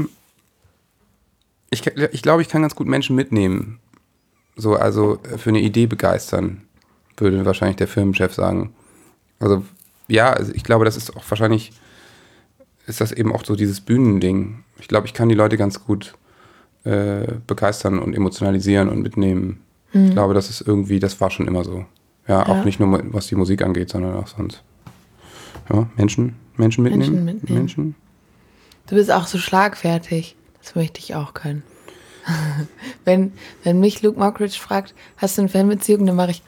ich glaube, ich kann ganz gut Menschen mitnehmen. So, also für eine Idee begeistern, würde wahrscheinlich der Firmenchef sagen. Also ich glaube, das ist auch wahrscheinlich, ist das eben auch so dieses Bühnending. Ich glaube, ich kann die Leute ganz gut begeistern und emotionalisieren und mitnehmen. Ich glaube, das ist irgendwie, das war schon immer so. Ja, auch nicht nur was die Musik angeht, sondern auch sonst. Ja, Menschen mitnehmen. Menschen. Du bist auch so schlagfertig. Das möchte ich auch können. Wenn mich Luke Mockridge fragt, hast du eine Fanbeziehung, dann mache ich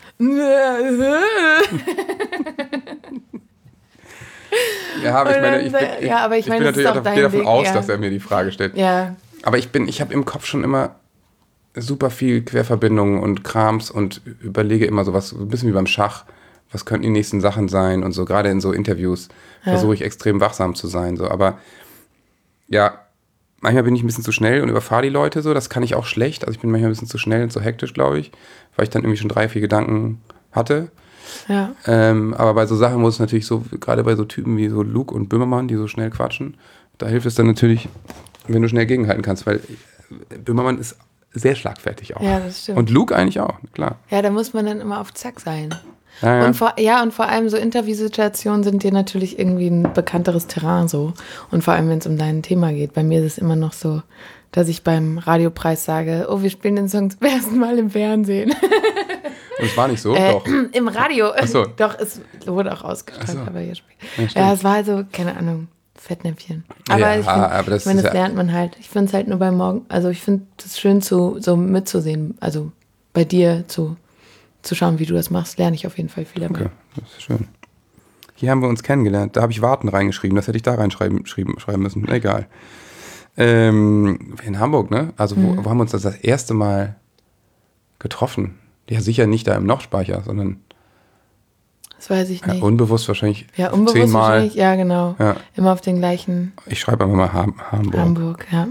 aber ich bin natürlich auch davon aus, dass er mir die Frage stellt. Ja. Aber ich habe im Kopf schon immer super viel Querverbindungen und Krams und überlege immer sowas, ein bisschen wie beim Schach, was könnten die nächsten Sachen sein und so, gerade in so Interviews versuche ich extrem wachsam zu sein, so, aber manchmal bin ich ein bisschen zu schnell und überfahre die Leute so, das kann ich auch schlecht. Also ich bin manchmal ein bisschen zu schnell und zu hektisch, glaube ich, weil ich dann irgendwie schon 3, 4 Gedanken hatte. Ja. Aber bei so Sachen muss es natürlich so, gerade bei so Typen wie so Luke und Böhmermann, die so schnell quatschen, da hilft es dann natürlich, wenn du schnell gegenhalten kannst, weil Böhmermann ist sehr schlagfertig auch. Ja, das stimmt. Und Luke eigentlich auch, klar. Ja, da muss man dann immer auf Zack sein. Ja. Und vor allem so Interviewsituationen sind dir natürlich irgendwie ein bekannteres Terrain so. Und vor allem, wenn es um dein Thema geht. Bei mir ist es immer noch so, dass ich beim Radiopreis sage, wir spielen den Song zum ersten Mal im Fernsehen. Und es war nicht so? Doch. Im Radio. Ach so. Doch, es wurde auch ausgestrahlt, so. aber hier spielt. Ja, es war also, keine Ahnung, Fettnäpfchen. Aber aber das lernt man halt. Ich finde es halt nur beim Morgen, also ich finde es schön so mitzusehen, also bei dir zu schauen, wie du das machst, lerne ich auf jeden Fall viel dabei. Okay, das ist schön. Hier haben wir uns kennengelernt. Da habe ich Warten reingeschrieben. Das hätte ich da reinschreiben müssen. Egal. In Hamburg, ne? Also wo haben wir uns das erste Mal getroffen? Ja, sicher nicht da im Lochspeicher, sondern das weiß ich nicht. Unbewusst wahrscheinlich 10-mal. Wahrscheinlich, ja genau. Ja. Immer auf den gleichen... Ich schreibe einfach mal Hamburg. Hamburg, ja.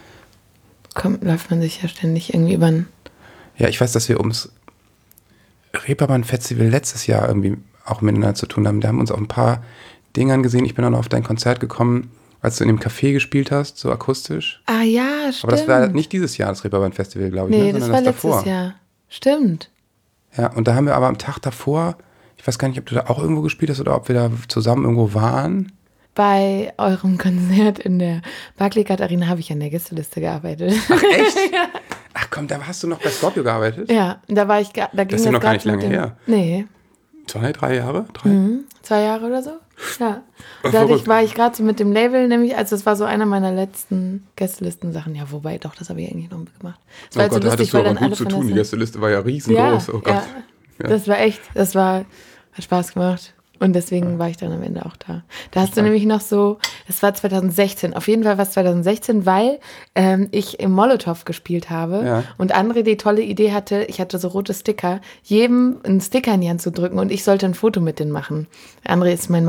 Läuft man sich ja ständig irgendwie über... Ja, ich weiß, dass wir Reeperbahn-Festival letztes Jahr irgendwie auch miteinander zu tun haben. Da haben wir uns auf ein paar Dingern gesehen. Ich bin auch noch auf dein Konzert gekommen, als du in dem Café gespielt hast, so akustisch. Ah ja, stimmt. Aber das war nicht dieses Jahr, das Reeperbahn-Festival, glaube ich, nee, sondern das war das davor. letztes Jahr. Stimmt. Ja, und da haben wir aber am Tag davor, ich weiß gar nicht, ob du da auch irgendwo gespielt hast oder ob wir da zusammen irgendwo waren. Bei eurem Konzert in der Barclaycard Arena habe ich an der Gästeliste gearbeitet. Ach, echt? Ach komm, da hast du noch bei Scorpio gearbeitet? Ja, da war ich, da ging Das ist ja noch gar nicht grad lange her. Nee. 2, 3 Jahre? 3? 2 Jahre oder so? Ja. Ach, Dadurch war ich gerade so mit dem Label, nämlich, also das war so einer meiner letzten Gästelisten-Sachen. Ja, wobei, doch, das habe ich eigentlich noch mitgemacht. Das war Oh Gott, da hattest du aber gut zu tun. Die der Gästeliste war ja riesengroß. ja, Oh Gott. ja, das war echt, hat Spaß gemacht. Und deswegen war ich dann am Ende auch da. Da hast du nämlich noch so, das war 2016, auf jeden Fall war es 2016, weil ich im Molotow gespielt habe Ja. und André die tolle Idee hatte, ich hatte so rote Sticker, jedem einen Sticker in die Hand zu drücken und ich sollte ein Foto mit denen machen. André ist mein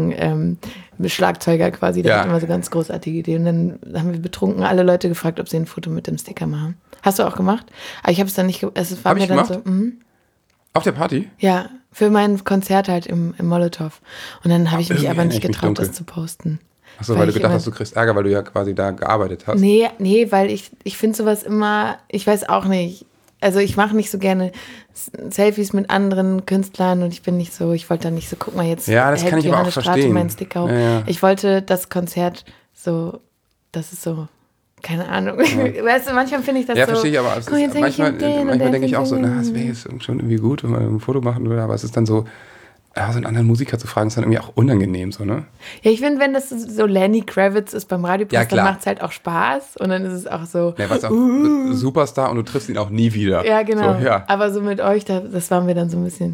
Marketing-Schlagzeuger quasi, der Ja. hat immer so ganz großartige Ideen. Und dann haben wir betrunken alle Leute gefragt, ob sie ein Foto mit dem Sticker machen. Hast du auch gemacht? Aber ich habe es dann nicht, es war Hab mir ich dann gemacht? so, Auf der Party? ja, für mein Konzert halt im Molotow. Und dann habe ich mich irgendwie aber nicht erinnere ich mich getraut, das dunkel. zu posten. Achso, weil du ich gedacht immer- hast, du kriegst Ärger, weil du ja quasi da gearbeitet hast. Nee, weil ich finde sowas immer, ich weiß auch nicht. Also ich mache nicht so gerne Selfies mit anderen Künstlern und ich bin nicht so, ich wollte dann nicht so, guck mal, jetzt Ja, das hält kann ich aber auch Johannes Strate verstehen. meinen Sticker hoch. Ja, ja. Ich wollte das Konzert so, das ist so, keine Ahnung. Weißt du, manchmal finde ich das Ja, so. verstehe ich, aber es guck mal, jetzt ist, häng ich manchmal, mit den und manchmal der denke ich auch so, fängt na, es wäre jetzt schon irgendwie gut, wenn man ein Foto machen würde, aber es ist dann so, ja, so einen anderen Musiker zu fragen, ist dann irgendwie auch unangenehm, so, ne? Ja, ich finde, wenn das so Lenny Kravitz ist beim Ja, Radiopreis, klar. dann macht es halt auch Spaß und dann ist es auch so. Ja, was auch Superstar und du triffst ihn auch nie wieder. Ja, genau. So, ja. Aber so mit euch, das war mir dann so ein bisschen,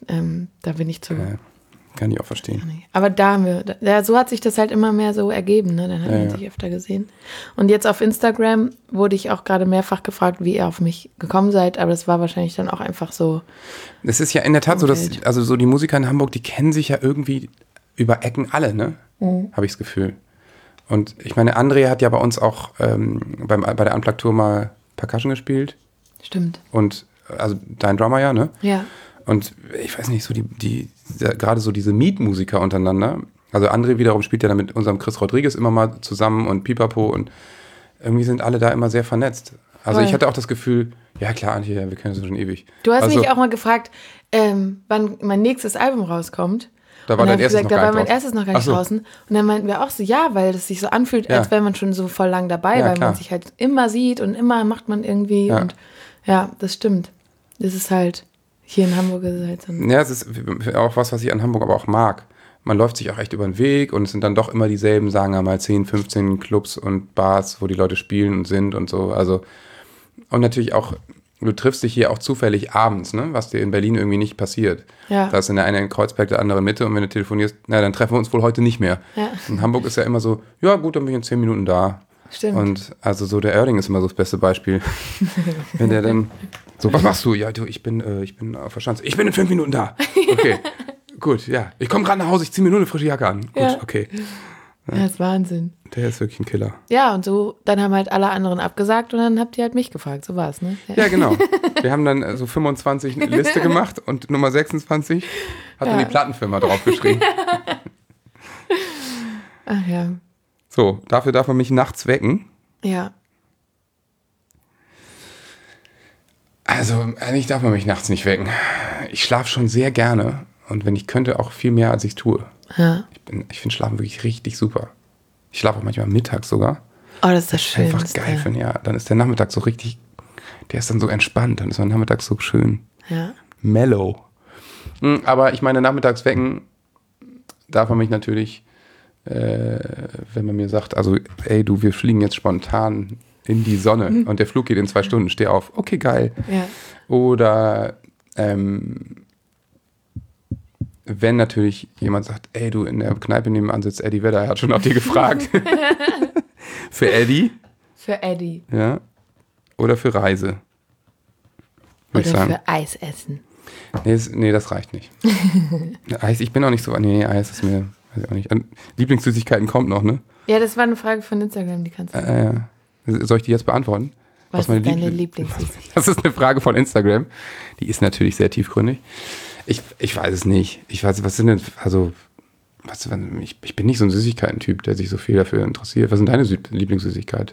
da bin ich zu. Ja, kann ich auch verstehen. Aber da haben wir, so hat sich das halt immer mehr so ergeben, ne? Dann hat man sich öfter gesehen. Und jetzt auf Instagram wurde ich auch gerade mehrfach gefragt, wie ihr auf mich gekommen seid, aber das war wahrscheinlich dann auch einfach so. Es ist ja in der Tat so, dass, Umfeld. also so die Musiker in Hamburg, die kennen sich ja irgendwie über Ecken alle, ne? Habe ich das Gefühl. Und ich meine, André hat ja bei uns auch bei der Unplugged-Tour mal Percussion gespielt Stimmt. und, also dein Drummer ja, ne? Ja. Und ich weiß nicht, so gerade so diese Mietmusiker untereinander, also André wiederum spielt ja dann mit unserem Chris Rodriguez immer mal zusammen und Pipapo und irgendwie sind alle da immer sehr vernetzt. Also Voll. ich hatte auch das Gefühl, ja klar, Antje, ja, wir kennen uns schon ewig. Du hast also, mich auch mal gefragt, wann mein nächstes Album rauskommt. Da war Und dann dein hab ich erstes gesagt, noch da gar war nicht mein drauf. erstes noch gar nicht Ach so. draußen. Und dann meinten wir auch so, ja, weil es sich so anfühlt, Ja. als wäre man schon so voll lang dabei, Ja, weil klar. man sich halt immer sieht und immer macht man irgendwie. Ja. Und ja, das stimmt. Das ist halt, hier in Hamburg ist es halt so. Ja, es ist auch was ich an Hamburg aber auch mag. Man läuft sich auch echt über den Weg und es sind dann doch immer dieselben, sagen wir mal 10, 15 Clubs und Bars, wo die Leute spielen und sind und so. Also, und natürlich auch, du triffst dich hier auch zufällig abends, ne? Was dir in Berlin irgendwie nicht passiert. Ja. Da ist in der einen in Kreuzberg, der andere Mitte und wenn du telefonierst, na, dann treffen wir uns wohl heute nicht mehr. Ja. In Hamburg ist ja immer so, ja gut, dann bin ich in 10 Minuten da. Stimmt. Und also so der Oerding ist immer so das beste Beispiel. Wenn der dann so, was machst du? Ja, du, ich bin auf der Schanze. Ich bin in 5 Minuten da. Okay, gut, ja. Ich komme gerade nach Hause, ich ziehe mir nur eine frische Jacke an. Gut, Ja. okay. Ja, das ist Wahnsinn. Der ist wirklich ein Killer. Ja, und so, dann haben halt alle anderen abgesagt und dann habt ihr halt mich gefragt. So war es, ne? Ja, genau. Wir haben dann so 25 eine Liste gemacht und Nummer 26 hat dann die Plattenfirma draufgeschrieben. Ach ja. So, dafür darf man mich nachts wecken. Ja. Also, eigentlich darf man mich nachts nicht wecken. Ich schlafe schon sehr gerne und wenn ich könnte, auch viel mehr, als ich tue. Ja. Ich finde Schlafen wirklich richtig super. Ich schlafe auch manchmal mittags sogar. Oh, das ist das Das ist einfach Schönste. geil finde, ja. Dann ist der Nachmittag so richtig, der ist dann so entspannt. Dann ist mein Nachmittag so schön Ja. mellow. Aber ich meine, nachmittags wecken darf man mich natürlich, wenn man mir sagt, also, ey, du, wir fliegen jetzt spontan in die Sonne und der Flug geht in 2 Stunden, steh auf. Okay, geil. Ja. Oder wenn natürlich jemand sagt, ey, du, in der Kneipe nebenan sitzt Eddie Vedder, er hat schon nach dir gefragt. Für Eddie, Für Eddie. ja. Oder für Reise. Würde ich Oder sagen. für Eis essen. Nee, das reicht nicht. Eis, ich bin auch nicht so, nee, Eis ist mir, weiß ich auch nicht. Lieblingssüßigkeiten kommt noch, ne? Ja, das war eine Frage von Instagram, die kannst du. Soll ich die jetzt beantworten? Was ist deine Lieblingssüßigkeit? Das ist eine Frage von Instagram. Die ist natürlich sehr tiefgründig. Ich weiß es nicht. Ich weiß, was sind denn, also, ich bin nicht so ein Süßigkeiten-Typ, der sich so viel dafür interessiert. Was sind deine Lieblingssüßigkeit?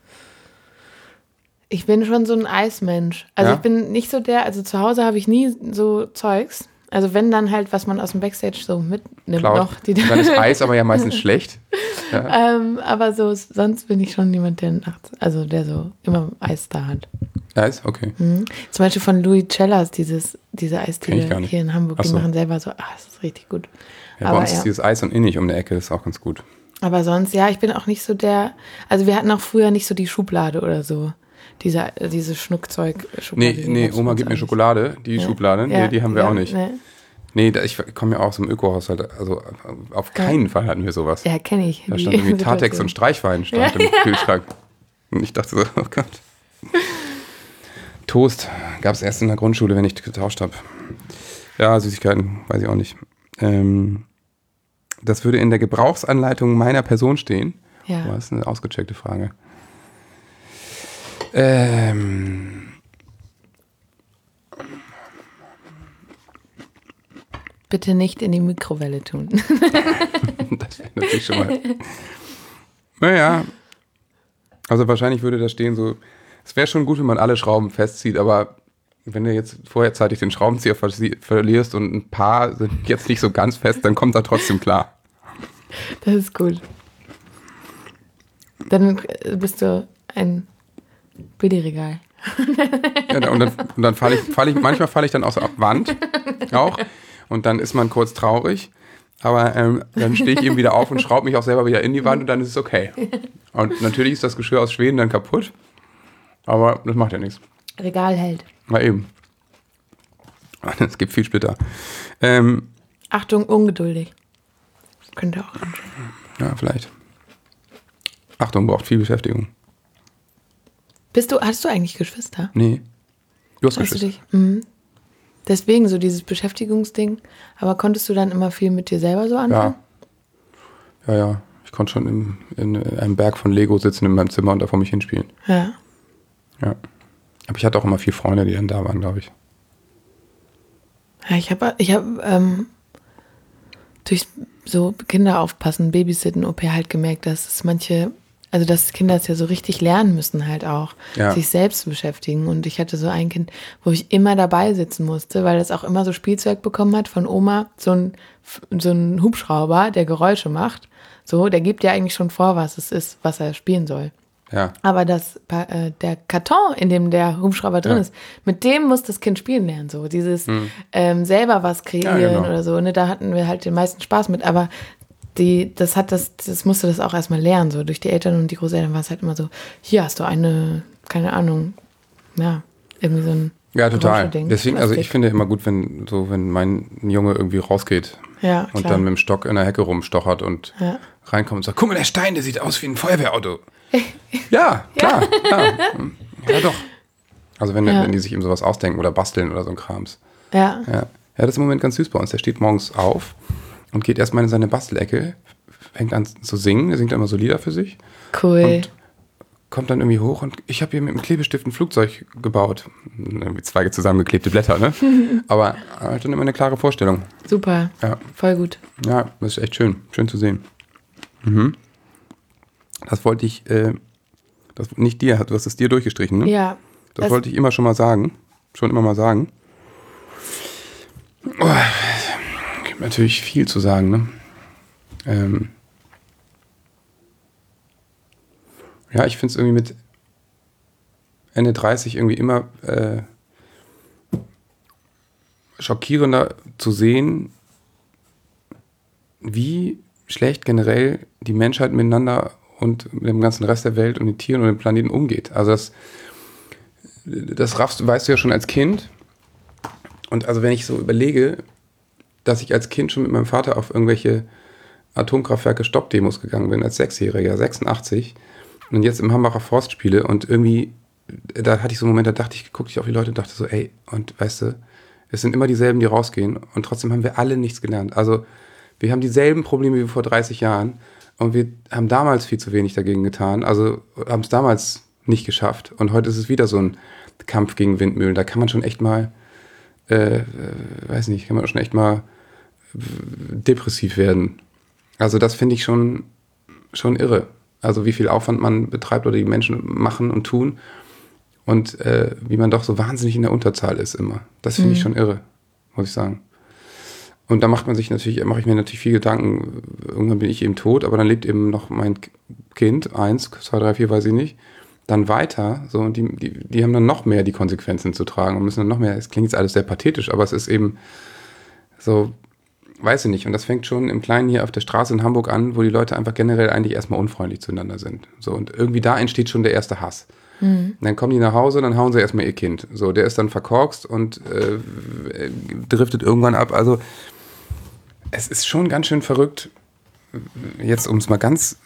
Ich bin schon so ein Eismensch. Also Ja? ich bin nicht so also zu Hause habe ich nie so Zeugs. Also wenn dann halt, was man aus dem Backstage so mitnimmt Cloud. noch. Dann ist Eis aber ja meistens schlecht. Ja. Aber so, sonst bin ich schon jemand, der der so immer Eis da hat. Eis? Okay. Mhm. Zum Beispiel von Louis Cellas, diese Kenn ich gar Eisdiele nicht. hier in Hamburg, Ach die so. machen selber so, das ist richtig gut. Ja, bei uns ist dieses Eis und Innig um der Ecke, ist auch ganz gut. Aber sonst, ja, ich bin auch nicht so also wir hatten auch früher nicht so die Schublade oder so. Diese Schnuckzeug-Schublade. Nee, Oma gibt mir Schokolade, die Schublade, nee, die haben wir auch nicht. Nee, ich komme ja auch aus dem Öko-Haushalt, also auf keinen Fall hatten wir sowas. Ja, kenne ich. Da stand irgendwie Tatex und Streichwein stand im Kühlschrank. Und ich dachte so, oh Gott. Toast gab es erst in der Grundschule, wenn ich getauscht habe. Ja, Süßigkeiten, weiß ich auch nicht. Das würde in der Gebrauchsanleitung meiner Person stehen. Ja. Das ist eine ausgecheckte Frage. Bitte nicht in die Mikrowelle tun. Das wäre natürlich schon mal. Naja. Also wahrscheinlich würde da stehen so, es wäre schon gut, wenn man alle Schrauben festzieht, aber wenn du jetzt vorherzeitig den Schraubenzieher verlierst und ein paar sind jetzt nicht so ganz fest, dann kommt er trotzdem klar. Das ist gut. Dann bist du ein Billigregal. Ja, und dann manchmal falle ich dann aus der Wand auch und dann ist man kurz traurig, aber dann stehe ich eben wieder auf und schraube mich auch selber wieder in die Wand und dann ist es okay. Und natürlich ist das Geschirr aus Schweden dann kaputt, aber das macht ja nichts. Regal hält. Na eben. Es gibt viel Splitter. Achtung, ungeduldig. Könnte auch anschauen. Ja, vielleicht. Achtung, braucht viel Beschäftigung. Hast du eigentlich Geschwister? Nee. Du hast Hast du Geschwister. dich? Mhm. Deswegen so dieses Beschäftigungsding. Aber konntest du dann immer viel mit dir selber so anfangen? Ja. Ich konnte schon in einem Berg von Lego sitzen in meinem Zimmer und da vor mich hinspielen. Ja. Ja. Aber ich hatte auch immer viele Freunde, die dann da waren, glaube ich. Ja, ich hab durch so Kinder aufpassen, Babysitten, Au-pair halt gemerkt, dass dass Kinder es ja so richtig lernen müssen halt auch, sich selbst zu beschäftigen. Und ich hatte so ein Kind, wo ich immer dabei sitzen musste, weil es auch immer so Spielzeug bekommen hat von Oma, so ein Hubschrauber, der Geräusche macht. So, der gibt ja eigentlich schon vor, was es ist, was er spielen soll. Ja. Aber der Karton, in dem der Hubschrauber drin ist, mit dem muss das Kind spielen lernen. So dieses selber was kreieren oder so. Ne? Da hatten wir halt den meisten Spaß mit. Aber das musste das auch erstmal lernen. So durch die Eltern und die Großeltern war es halt immer so, hier hast du eine, keine Ahnung, ja, irgendwie so ein Ja, total. Ding. Deswegen, also ich finde immer gut, wenn mein Junge irgendwie rausgeht und dann mit dem Stock in der Hecke rumstochert und reinkommt und sagt, guck mal, der Stein, der sieht aus wie ein Feuerwehrauto. Ja, klar. Ja, doch. Also wenn die sich eben sowas ausdenken oder basteln oder so ein Krams. Ja. Ja, das ist im Moment ganz süß bei uns. Der steht morgens auf und geht erstmal in seine Bastelecke, fängt an zu singen, er singt immer so Lieder für sich. Cool. Und kommt dann irgendwie hoch und ich habe hier mit dem Klebestift ein Flugzeug gebaut. Irgendwie 2 zusammengeklebte Blätter, ne? Aber halt dann immer eine klare Vorstellung. Super. Ja. Voll gut. Ja, das ist echt schön. Schön zu sehen. Mhm. Das wollte ich, nicht dir, du hast es dir durchgestrichen, ne? Ja. Das wollte ich immer schon mal sagen. Oh, gibt natürlich viel zu sagen, ne? Ja, ich finde es irgendwie mit Ende 30 irgendwie immer schockierender zu sehen, wie schlecht generell die Menschheit miteinander und mit dem ganzen Rest der Welt und den Tieren und dem Planeten umgeht. Also das weißt du ja schon als Kind. Und also wenn ich so überlege, dass ich als Kind schon mit meinem Vater auf irgendwelche Atomkraftwerke Stoppdemos gegangen bin, als 6-Jähriger, 86, und jetzt im Hambacher Forst spiele und irgendwie, da hatte ich so einen Moment, da guckte ich auf die Leute und dachte so, ey, und weißt du, es sind immer dieselben, die rausgehen und trotzdem haben wir alle nichts gelernt. Also wir haben dieselben Probleme wie vor 30 Jahren und wir haben damals viel zu wenig dagegen getan, also haben es damals nicht geschafft. Und heute ist es wieder so ein Kampf gegen Windmühlen. Da kann man schon echt mal, kann man schon echt mal depressiv werden. Also das finde ich schon irre. Also wie viel Aufwand man betreibt oder die Menschen machen und tun und wie man doch so wahnsinnig in der Unterzahl ist immer. Das finde ich schon irre, muss ich sagen. Und da mache ich mir natürlich viel Gedanken. Irgendwann bin ich eben tot, aber dann lebt eben noch mein Kind, 1, 2, 3, 4, weiß ich nicht, dann weiter. So, und die haben dann noch mehr die Konsequenzen zu tragen und müssen dann noch mehr, es klingt jetzt alles sehr pathetisch, aber es ist eben so, weiß ich nicht. Und das fängt schon im Kleinen hier auf der Straße in Hamburg an, wo die Leute einfach generell eigentlich erstmal unfreundlich zueinander sind. So, und irgendwie da entsteht schon der erste Hass. Und dann kommen die nach Hause, dann hauen sie erstmal ihr Kind. So, der ist dann verkorkst und driftet irgendwann ab. Also es ist schon ganz schön verrückt, jetzt um es mal ganz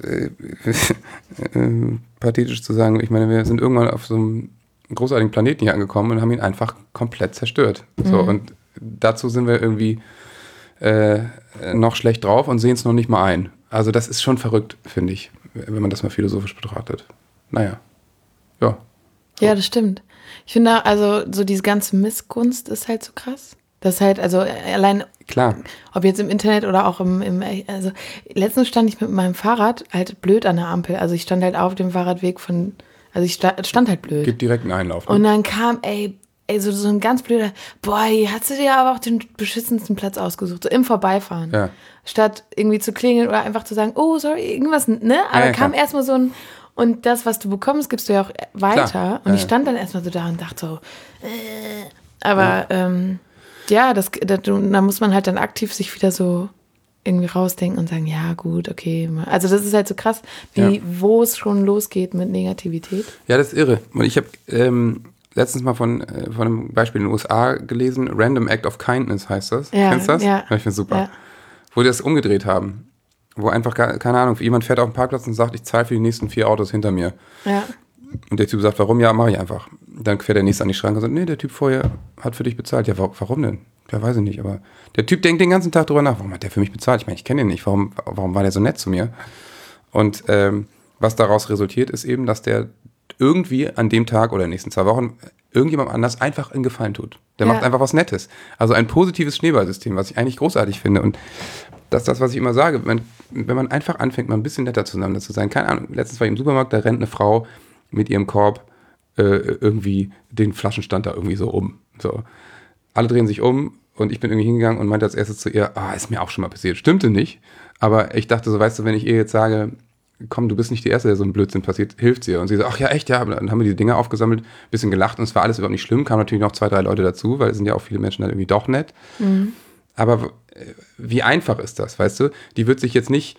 pathetisch zu sagen, ich meine, wir sind irgendwann auf so einem großartigen Planeten hier angekommen und haben ihn einfach komplett zerstört. So, und dazu sind wir irgendwie noch schlecht drauf und sehen es noch nicht mal ein. Also das ist schon verrückt, finde ich, wenn man das mal philosophisch betrachtet. Naja, ja. Ja, das stimmt. Ich finde, also so diese ganze Missgunst ist halt so krass. Das ist halt, also allein, klar, ob jetzt im Internet oder auch also letztens stand ich mit meinem Fahrrad halt blöd an der Ampel. Also ich stand halt auf dem Fahrradweg also ich stand halt blöd. Gibt direkt einen Einlauf. Ne? Und dann kam, so ein ganz blöder, hast du dir aber auch den beschissensten Platz ausgesucht, so im Vorbeifahren. Ja. Statt irgendwie zu klingeln oder einfach zu sagen, oh, sorry, irgendwas, ne? Aber ja, kam erstmal so ein, und das, was du bekommst, gibst du ja auch weiter. Klar. Und ich stand dann erstmal so da und dachte so, aber da muss man halt dann aktiv sich wieder so irgendwie rausdenken und sagen, ja gut, okay. Also das ist halt so krass, wo es schon losgeht mit Negativität. Ja, das ist irre. Und ich habe letztens mal von einem Beispiel in den USA gelesen, Random Act of Kindness heißt das. Ja, kennst du das? Ja. Ich finde es super. Ja. Wo die das umgedreht haben. Wo einfach, keine Ahnung, jemand fährt auf den Parkplatz und sagt, ich zahle für die nächsten 4 Autos hinter mir. Ja. Und der Typ sagt, warum? Ja, mache ich einfach. Dann fährt der Nächste an die Schranke und sagt, nee, der Typ vorher hat für dich bezahlt. Ja, warum denn? Ja, weiß ich nicht. Aber der Typ denkt den ganzen Tag drüber nach, warum hat der für mich bezahlt? Ich meine, ich kenne ihn nicht. Warum war der so nett zu mir? Und was daraus resultiert, ist eben, dass der irgendwie an dem Tag oder in den nächsten 2 Wochen irgendjemand anders einfach einen Gefallen tut. Der macht einfach was Nettes. Also ein positives Schneeballsystem, was ich eigentlich großartig finde. Und das ist das, was ich immer sage. Wenn man einfach anfängt, mal ein bisschen netter zueinander zu sein. Keine Ahnung, letztens war ich im Supermarkt, da rennt eine Frau mit ihrem Korb irgendwie den Flaschenstand da irgendwie so um. So. Alle drehen sich um und ich bin irgendwie hingegangen und meinte als erstes zu ihr, ist mir auch schon mal passiert. Stimmte nicht, aber ich dachte so, weißt du, wenn ich ihr jetzt sage, komm, du bist nicht die Erste, der so ein Blödsinn passiert, hilft sie ihr. Und sie so, ach ja, echt, ja. Und dann haben wir die Dinge aufgesammelt, ein bisschen gelacht und es war alles überhaupt nicht schlimm. Kamen natürlich noch 2, 3 Leute dazu, weil es sind ja auch viele Menschen dann irgendwie doch nett. Mhm. Aber wie einfach ist das, weißt du? Die wird sich jetzt nicht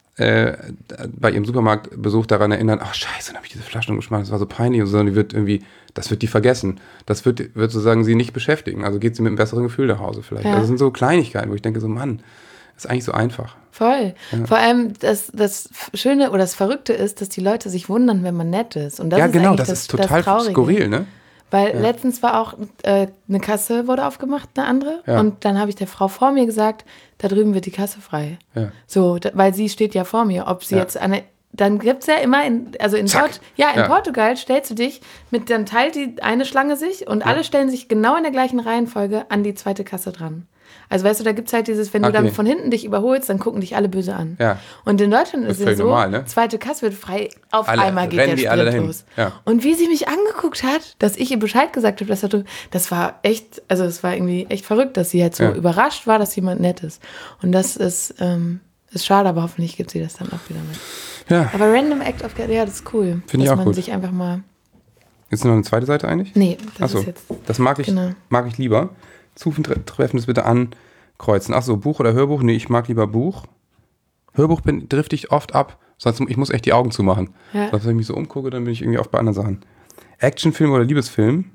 bei ihrem Supermarktbesuch daran erinnern, ach scheiße, dann habe ich diese Flaschen umgeschmissen, das war so peinlich, sondern die wird irgendwie, das wird die vergessen. Das wird sozusagen sie nicht beschäftigen. Also geht sie mit einem besseren Gefühl nach Hause vielleicht. Ja. Das sind so Kleinigkeiten, wo ich denke so, Mann, das ist eigentlich so einfach. Voll. Ja. Vor allem das Schöne oder das Verrückte ist, dass die Leute sich wundern, wenn man nett ist. Und das ist genau, das ist total skurril, ne? Weil letztens war auch eine Kasse wurde aufgemacht, eine andere. Ja. Und dann habe ich der Frau vor mir gesagt, da drüben wird die Kasse frei. Ja. So, weil sie steht ja vor mir. Ob sie jetzt dann gibt es ja immer, in Portugal stellst du dich dann teilt die eine Schlange sich und alle stellen sich genau in der gleichen Reihenfolge an die zweite Kasse dran. Also weißt du, da gibt es halt dieses, wenn du dann von hinten dich überholst, dann gucken dich alle böse an. Ja. Und in Deutschland ist es so, normal, ne? Zweite Kasse wird frei, auf einmal geht der Sprint los. Ja. Und wie sie mich angeguckt hat, dass ich ihr Bescheid gesagt habe, das war echt, also es war irgendwie echt verrückt, dass sie halt so überrascht war, dass jemand nett ist. Und das ist schade, aber hoffentlich gibt sie das dann auch wieder mit. Ja. Aber Random Act of God, das ist cool. Finde ich auch gut. Dass man sich einfach mal... Ist noch eine zweite Seite eigentlich? Nee, das ist jetzt... Das mag ich lieber. Zutreffendes bitte ankreuzen. Achso, Buch oder Hörbuch? Nee, ich mag lieber Buch. Hörbuch drifte ich oft ab. Sonst ich muss echt die Augen zumachen. Ja. Wenn ich mich so umgucke, dann bin ich irgendwie oft bei anderen Sachen. Actionfilm oder Liebesfilm?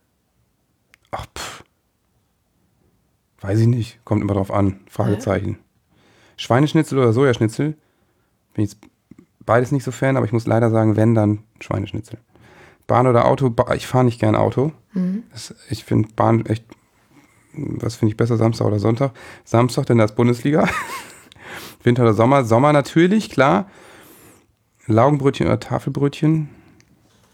Ach, weiß ich nicht. Kommt immer drauf an. Fragezeichen. Ja. Schweineschnitzel oder Sojaschnitzel? Bin jetzt beides nicht so Fan, aber ich muss leider sagen, wenn, dann Schweineschnitzel. Bahn oder Auto? Ich fahre nicht gern Auto. Mhm. Ich finde Bahn echt... Was finde ich besser, Samstag oder Sonntag? Samstag, denn da ist Bundesliga. Winter oder Sommer? Sommer natürlich, klar. Laugenbrötchen oder Tafelbrötchen?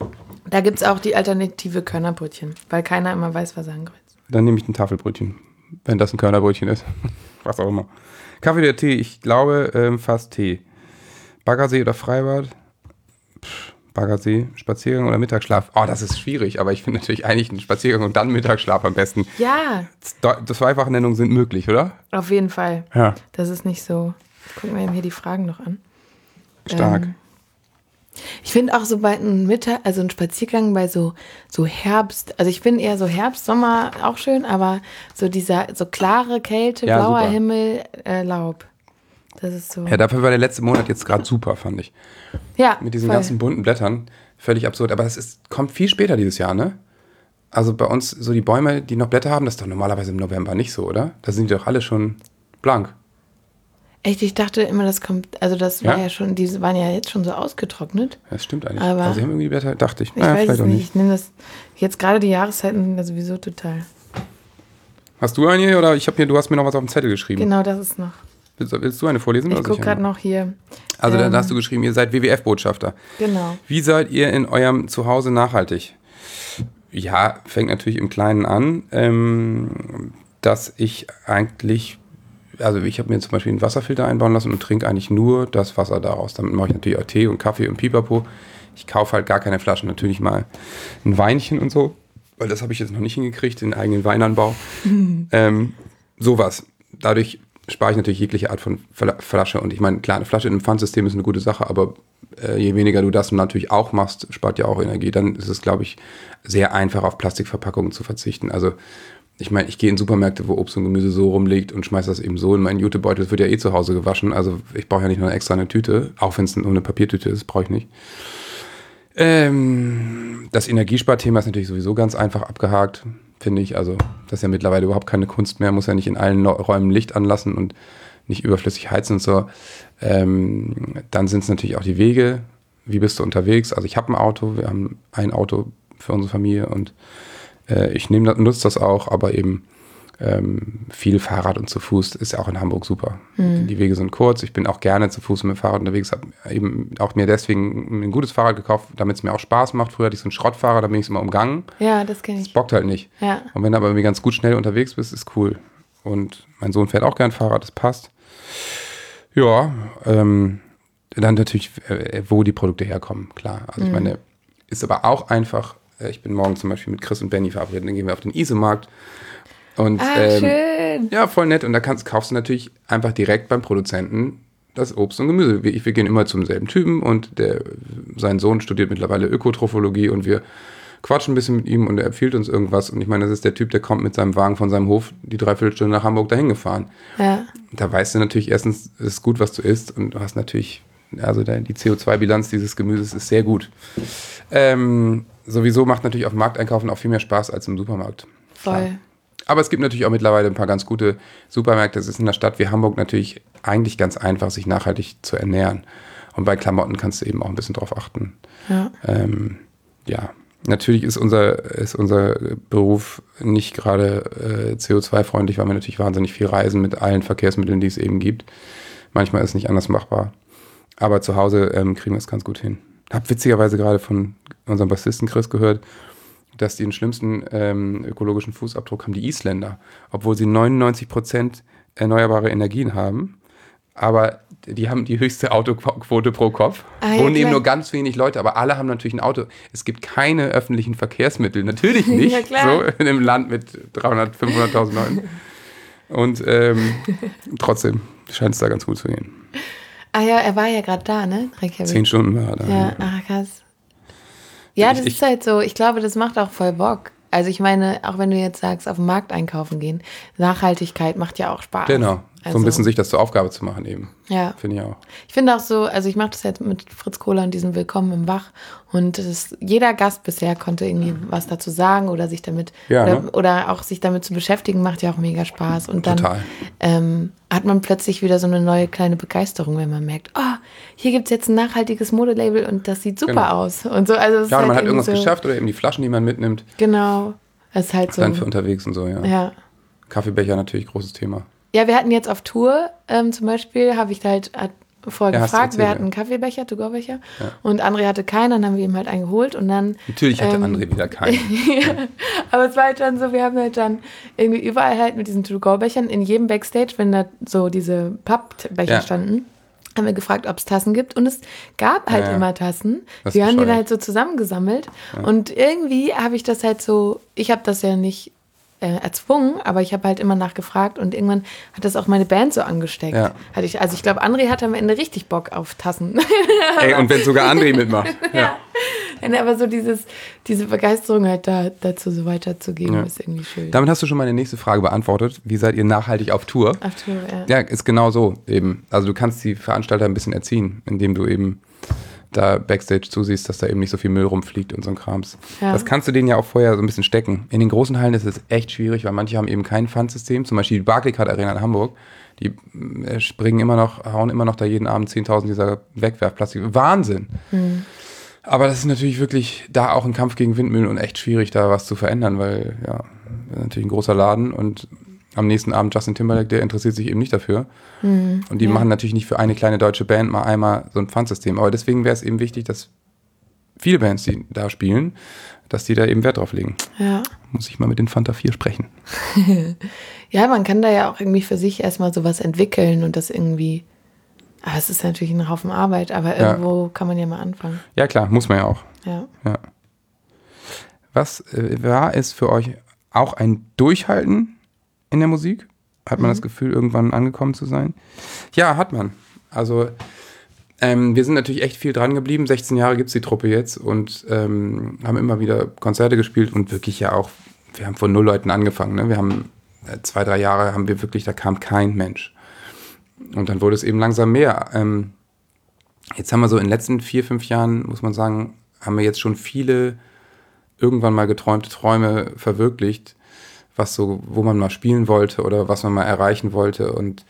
Da gibt es auch die alternative Körnerbrötchen, weil keiner immer weiß, was er ankreuzt. Dann nehme ich ein Tafelbrötchen, wenn das ein Körnerbrötchen ist. Was auch immer. Kaffee oder Tee? Ich glaube fast Tee. Baggersee oder Freibad? Baggersee, Spaziergang oder Mittagsschlaf? Oh, das ist schwierig, aber ich finde natürlich eigentlich einen Spaziergang und dann Mittagsschlaf am besten. Ja. Zweifachnennungen sind möglich, oder? Auf jeden Fall. Ja. Das ist nicht so. Gucken wir eben hier die Fragen noch an. Stark. Ich finde auch so bei einem Mittag, also ein Spaziergang bei so Herbst, also ich finde eher so Herbst, Sommer auch schön, aber so dieser, so klare Kälte, Ja, blauer super. Himmel, Laub. Das ist so. Ja, dafür war der letzte Monat jetzt gerade super, fand ich. Ja, Mit diesen voll. ganzen bunten Blättern. Völlig absurd. Aber kommt viel später dieses Jahr, ne? Also bei uns, so die Bäume, die noch Blätter haben, das ist doch normalerweise im November nicht so, oder? Da sind die doch alle schon blank. Echt, ich dachte immer, das kommt, also das war Ja? ja schon, die waren ja jetzt schon so ausgetrocknet. Ja, das stimmt eigentlich. Aber- Aber sie haben irgendwie die Blätter, dachte ich. Ich weiß vielleicht es auch nicht. Ich nehme das, jetzt gerade die Jahreszeiten sind ja sowieso total. Hast du eine oder du hast mir noch was auf dem Zettel geschrieben. Genau, das ist noch. Willst du eine vorlesen? Ich oder gucke sicher? gerade noch hier. Also da hast du geschrieben, ihr seid WWF-Botschafter. Genau. Wie seid ihr in eurem Zuhause nachhaltig? Ja, fängt natürlich im Kleinen an, dass ich eigentlich, also ich habe mir zum Beispiel einen Wasserfilter einbauen lassen und trinke eigentlich nur das Wasser daraus. Damit mache ich natürlich auch Tee und Kaffee und Pipapo. Ich kaufe halt gar keine Flaschen, natürlich mal ein Weinchen und so, weil das habe ich jetzt noch nicht hingekriegt, den eigenen Weinanbau. Sowas. Dadurch spare ich natürlich jegliche Art von Flasche. Und ich meine, klar, eine Flasche in einem Pfandsystem ist eine gute Sache, aber je weniger du das natürlich auch machst, spart ja auch Energie. Dann ist es, glaube ich, sehr einfach, auf Plastikverpackungen zu verzichten. Also ich meine, ich gehe in Supermärkte, wo Obst und Gemüse so rumliegt und schmeiße das eben so in meinen Jutebeutel. Das wird ja eh zu Hause gewaschen. Also ich brauche ja nicht noch extra eine Tüte, auch wenn es nur eine Papiertüte ist, brauche ich nicht. Das Energiesparthema ist natürlich sowieso ganz einfach abgehakt, finde ich. Also das ist ja mittlerweile überhaupt keine Kunst mehr, muss ja nicht in allen Räumen Licht anlassen und nicht überflüssig heizen und so. Dann sind es natürlich auch die Wege. Wie bist du unterwegs? Also ich habe ein Auto, wir haben ein Auto für unsere Familie und ich nutze das auch, aber eben viel Fahrrad und zu Fuß ist ja auch in Hamburg super. Die Wege sind kurz, ich bin auch gerne zu Fuß mit dem Fahrrad unterwegs, habe eben auch mir deswegen ein gutes Fahrrad gekauft, damit es mir auch Spaß macht. Früher hatte ich so einen Schrottfahrer, da bin ich immer umgangen. Ja, das kenne Das ich. bockt halt nicht. Ja. Und wenn du aber irgendwie ganz gut schnell unterwegs bist, ist cool. Und mein Sohn fährt auch gern Fahrrad, das passt. Ja, dann natürlich, wo die Produkte herkommen, klar. Also ich meine, ist aber auch einfach, ich bin morgen zum Beispiel mit Chris und Benny verabredet, dann gehen wir auf den Isemarkt. Und, Schön. ja, voll nett. Und da kaufst du natürlich einfach direkt beim Produzenten das Obst und Gemüse. Wir gehen immer zum selben Typen und sein Sohn studiert mittlerweile Ökotrophologie und wir quatschen ein bisschen mit ihm und er empfiehlt uns irgendwas. Und ich meine, das ist der Typ, der kommt mit seinem Wagen von seinem Hof die 3/4 Stunde nach Hamburg dahin gefahren. Ja. Da weißt du natürlich erstens, es ist gut, was du isst und du hast natürlich, also die CO2-Bilanz dieses Gemüses ist sehr gut. Sowieso macht natürlich auf dem Markt einkaufen auch viel mehr Spaß als im Supermarkt. Voll. Klar. Aber es gibt natürlich auch mittlerweile ein paar ganz gute Supermärkte. Es ist in einer Stadt wie Hamburg natürlich eigentlich ganz einfach, sich nachhaltig zu ernähren. Und bei Klamotten kannst du eben auch ein bisschen drauf achten. Ja. Ja, natürlich ist unser Beruf nicht gerade CO2-freundlich, weil wir natürlich wahnsinnig viel reisen mit allen Verkehrsmitteln, die es eben gibt. Manchmal ist es nicht anders machbar. Aber zu Hause kriegen wir es ganz gut hin. Hab witzigerweise gerade von unserem Bassisten Chris gehört, dass die den schlimmsten ökologischen Fußabdruck haben die Isländer, obwohl sie 99% erneuerbare Energien haben. Aber die haben die höchste Autoquote pro Kopf. Ah, ja, Wohnen eben klar. nur ganz wenig Leute, aber alle haben natürlich ein Auto. Es gibt keine öffentlichen Verkehrsmittel, natürlich nicht. Ja, klar. So in einem Land mit 300.000, 500.000 Leuten. Und trotzdem scheint es da ganz gut zu gehen. Ah ja, er war ja gerade da, ne? Reykjavik. 10 Stunden war er da. Ja, ach krass. Ja, das ist halt so, ich glaube, das macht auch voll Bock. Also ich meine, auch wenn du jetzt sagst, auf den Markt einkaufen gehen, Nachhaltigkeit macht ja auch Spaß. Genau, Also, so ein bisschen sich das zur Aufgabe zu machen eben. Ja. Finde ich auch. Ich finde auch so, also ich mache das jetzt mit Fritz Kohler und diesem Willkommen im Wach und jeder Gast bisher konnte irgendwie was dazu sagen oder sich damit Ja, oder auch sich damit zu beschäftigen, macht ja auch mega Spaß. Und dann Total. Hat man plötzlich wieder so eine neue kleine Begeisterung, wenn man merkt, oh, hier gibt es jetzt ein nachhaltiges Modelabel und das sieht super Genau. aus. Und so, also es ist Ja, und man hat irgendwie irgendwas so, geschafft oder eben die Flaschen, die man mitnimmt, Genau. Es ist halt so. dann für unterwegs und so, ja. Ja. Kaffeebecher natürlich großes Thema. Ja, wir hatten jetzt auf Tour zum Beispiel, vorher Ja, hast du gefragt, erzählt, wer ja. hat einen Kaffeebecher, To-Go-Becher. Ja. Und André hatte keinen, dann haben wir ihm halt einen geholt und dann... Natürlich hatte André wieder keinen. Ja, aber es war halt dann so, wir haben halt dann irgendwie überall halt mit diesen To-Go-Bechern in jedem Backstage, wenn da so diese Pappbecher Ja. standen, haben wir gefragt, ob es Tassen gibt und es gab halt Ja. immer Tassen. Das ist Wir haben die dann bescheuert. halt so zusammengesammelt und irgendwie habe ich das halt so, ich habe das ja nicht erzwungen, aber ich habe halt immer nachgefragt und irgendwann hat das auch meine Band so angesteckt. Ja. Also ich glaube, André hatte am Ende richtig Bock auf Tassen. Ey, und wenn sogar André mitmacht. Ja. Aber so diese Begeisterung halt dazu so weiterzugeben, Ja. ist irgendwie schön. Damit hast du schon meine nächste Frage beantwortet. Wie seid ihr nachhaltig auf Tour? Auf Tour, ja. Ja, ist genau so eben. Also du kannst die Veranstalter ein bisschen erziehen, indem du eben da Backstage zusiehst, dass da eben nicht so viel Müll rumfliegt und so ein Krams. Ja. Das kannst du denen ja auch vorher so ein bisschen stecken. In den großen Hallen ist es echt schwierig, weil manche haben eben kein Pfandsystem. Zum Beispiel die Barclaycard Arena in Hamburg. Die hauen immer noch da jeden Abend 10.000 dieser Wegwerfplastik. Wahnsinn! Aber das ist natürlich wirklich da auch ein Kampf gegen Windmühlen und echt schwierig, da was zu verändern, weil ja, das ist natürlich ein großer Laden und am nächsten Abend Justin Timberlake, der interessiert sich eben nicht dafür. Und die machen natürlich nicht für eine kleine deutsche Band mal einmal so ein Pfandsystem. Aber deswegen wäre es eben wichtig, dass viele Bands, die da spielen, dass die da eben Wert drauf legen. Ja. Muss ich mal mit den Fanta 4 sprechen. Ja, man kann da ja auch irgendwie für sich erstmal sowas entwickeln und das irgendwie. Aber es ist natürlich ein Haufen Arbeit, aber irgendwo kann man ja mal anfangen. Ja klar, muss man ja auch. Ja. Ja. Was war es für euch auch ein Durchhalten in der Musik? Hat man das Gefühl, irgendwann angekommen zu sein? Ja, hat man. Also wir sind natürlich echt viel dran geblieben. 16 Jahre gibt es die Truppe jetzt und haben immer wieder Konzerte gespielt und wirklich ja auch, wir haben von 0 Leuten angefangen. Ne? Wir haben 2-3 Jahre haben wir wirklich, da kam kein Mensch. Und dann wurde es eben langsam mehr. Jetzt haben wir so in den letzten 4-5 Jahren, muss man sagen, haben wir jetzt schon viele irgendwann mal geträumte Träume verwirklicht, wo man mal spielen wollte oder was man mal erreichen wollte. Und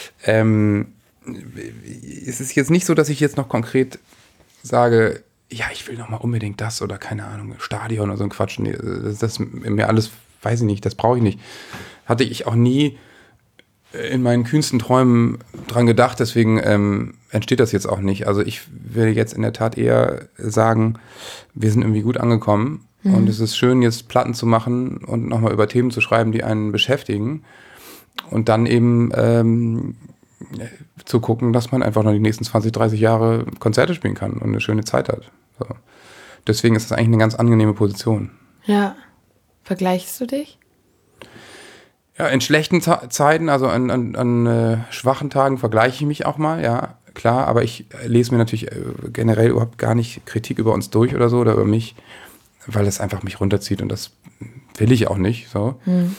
es ist jetzt nicht so, dass ich jetzt noch konkret sage, ja, ich will noch mal unbedingt das oder keine Ahnung, Stadion oder so ein Quatsch. Nee, das mir alles, weiß ich nicht, das brauche ich nicht. Hatte ich auch nie in meinen kühnsten Träumen dran gedacht, deswegen entsteht das jetzt auch nicht. Also ich will jetzt in der Tat eher sagen, wir sind irgendwie gut angekommen und es ist schön, jetzt Platten zu machen und nochmal über Themen zu schreiben, die einen beschäftigen und dann eben zu gucken, dass man einfach noch die nächsten 20, 30 Jahre Konzerte spielen kann und eine schöne Zeit hat. So. Deswegen ist das eigentlich eine ganz angenehme Position. Ja. Vergleichst du dich? Ja, in schlechten Zeiten, also an schwachen Tagen vergleiche ich mich auch mal, ja, klar, aber ich lese mir natürlich generell überhaupt gar nicht Kritik über uns durch oder so oder über mich, weil es einfach mich runterzieht und das will ich auch nicht, so.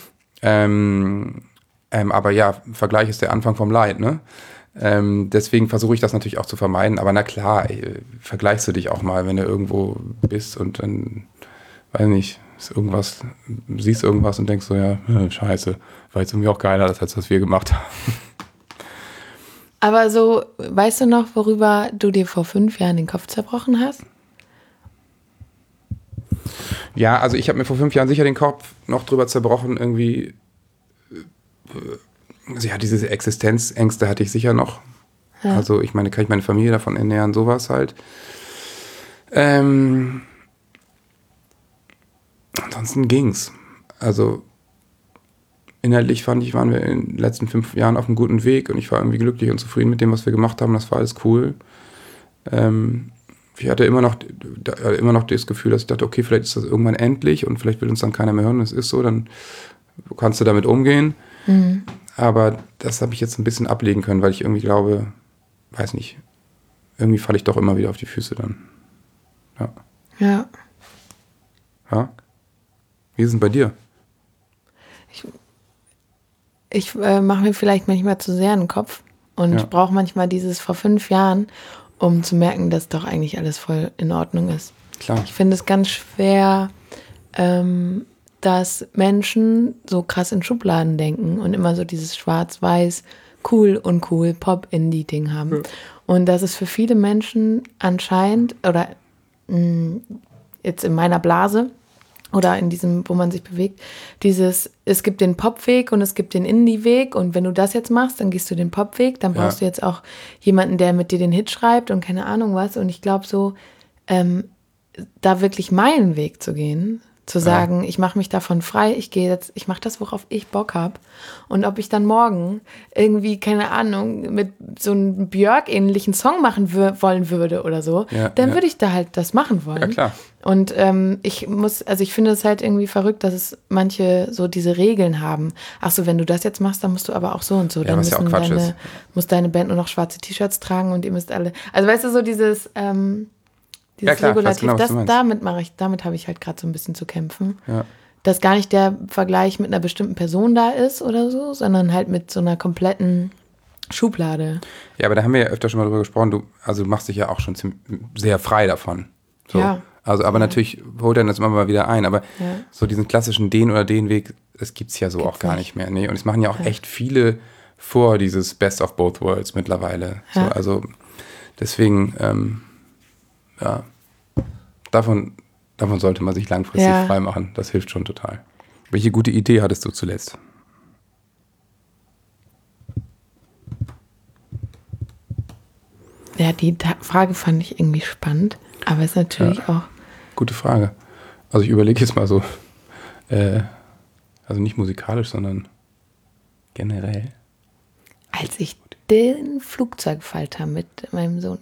Aber ja, Vergleich ist der Anfang vom Leid, ne? Deswegen versuche ich das natürlich auch zu vermeiden, aber na klar, vergleichst du dich auch mal, wenn du irgendwo bist und dann, weiß nicht, siehst irgendwas und denkst so, ja, scheiße, war jetzt irgendwie auch geiler, als was wir gemacht haben. Aber so, weißt du noch, worüber du dir vor 5 Jahren den Kopf zerbrochen hast? Ja, also ich habe mir vor 5 Jahren sicher den Kopf noch drüber zerbrochen, irgendwie, also ja, diese Existenzängste hatte ich sicher noch. Ja. Also ich meine, kann ich meine Familie davon ernähren, sowas halt. Ansonsten ging's. Also inhaltlich fand ich, waren wir in den letzten 5 Jahren auf einem guten Weg und ich war irgendwie glücklich und zufrieden mit dem, was wir gemacht haben. Das war alles cool. Ich hatte immer noch das Gefühl, dass ich dachte, okay, vielleicht ist das irgendwann endlich und vielleicht will uns dann keiner mehr hören. Das ist so, dann kannst du damit umgehen. Aber das habe ich jetzt ein bisschen ablegen können, weil ich irgendwie glaube, weiß nicht, irgendwie falle ich doch immer wieder auf die Füße dann. Ja. Ja? Wie ist es denn bei dir? Ich mache mir vielleicht manchmal zu sehr einen Kopf und brauche manchmal dieses vor 5 Jahren, um zu merken, dass doch eigentlich alles voll in Ordnung ist. Klar. Ich finde es ganz schwer, dass Menschen so krass in Schubladen denken und immer so dieses Schwarz-Weiß, cool, uncool, Pop-Indie-Ding haben. Ja. Und dass es für viele Menschen anscheinend, oder jetzt in meiner Blase, oder in diesem, wo man sich bewegt, es gibt den Popweg und es gibt den Indie-Weg und wenn du das jetzt machst, dann gehst du den Popweg, dann brauchst du jetzt auch jemanden, der mit dir den Hit schreibt und keine Ahnung was und ich glaube so, da wirklich meinen Weg zu gehen, zu sagen, ich mache mich davon frei, ich mache das, worauf ich Bock habe. Und ob ich dann morgen irgendwie, keine Ahnung, mit so einem Björk-ähnlichen Song machen wollen würde oder so, dann würde ich da halt das machen wollen. Ja, klar. Und ich finde es halt irgendwie verrückt, dass es manche so diese Regeln haben. Ach so, wenn du das jetzt machst, dann musst du aber auch so und so. Ja, Dann was ja auch Quatsch ist. muss deine Band nur noch schwarze T-Shirts tragen und ihr müsst alle, also weißt du, so dieses klar, Regulativ, ich weiß genau, was du meinst. damit habe ich halt gerade so ein bisschen zu kämpfen. Ja. Dass gar nicht der Vergleich mit einer bestimmten Person da ist oder so, sondern halt mit so einer kompletten Schublade. Ja, aber da haben wir ja öfter schon mal drüber gesprochen, du machst dich ja auch schon sehr frei davon. So. Ja. Also, aber natürlich holt er das immer mal wieder ein, aber so diesen klassischen den oder den Weg, das gibt's ja so Gibt's auch gar nicht mehr. Nee. Und es machen ja auch echt viele vor, dieses Best of Both Worlds mittlerweile. So, also deswegen, davon sollte man sich langfristig frei machen. Das hilft schon total. Welche gute Idee hattest du zuletzt? Ja, die Frage fand ich irgendwie spannend, aber ist natürlich auch... Gute Frage. Also ich überlege jetzt mal so, also nicht musikalisch, sondern generell. Als ich den Flugzeugfalter mit meinem Sohn...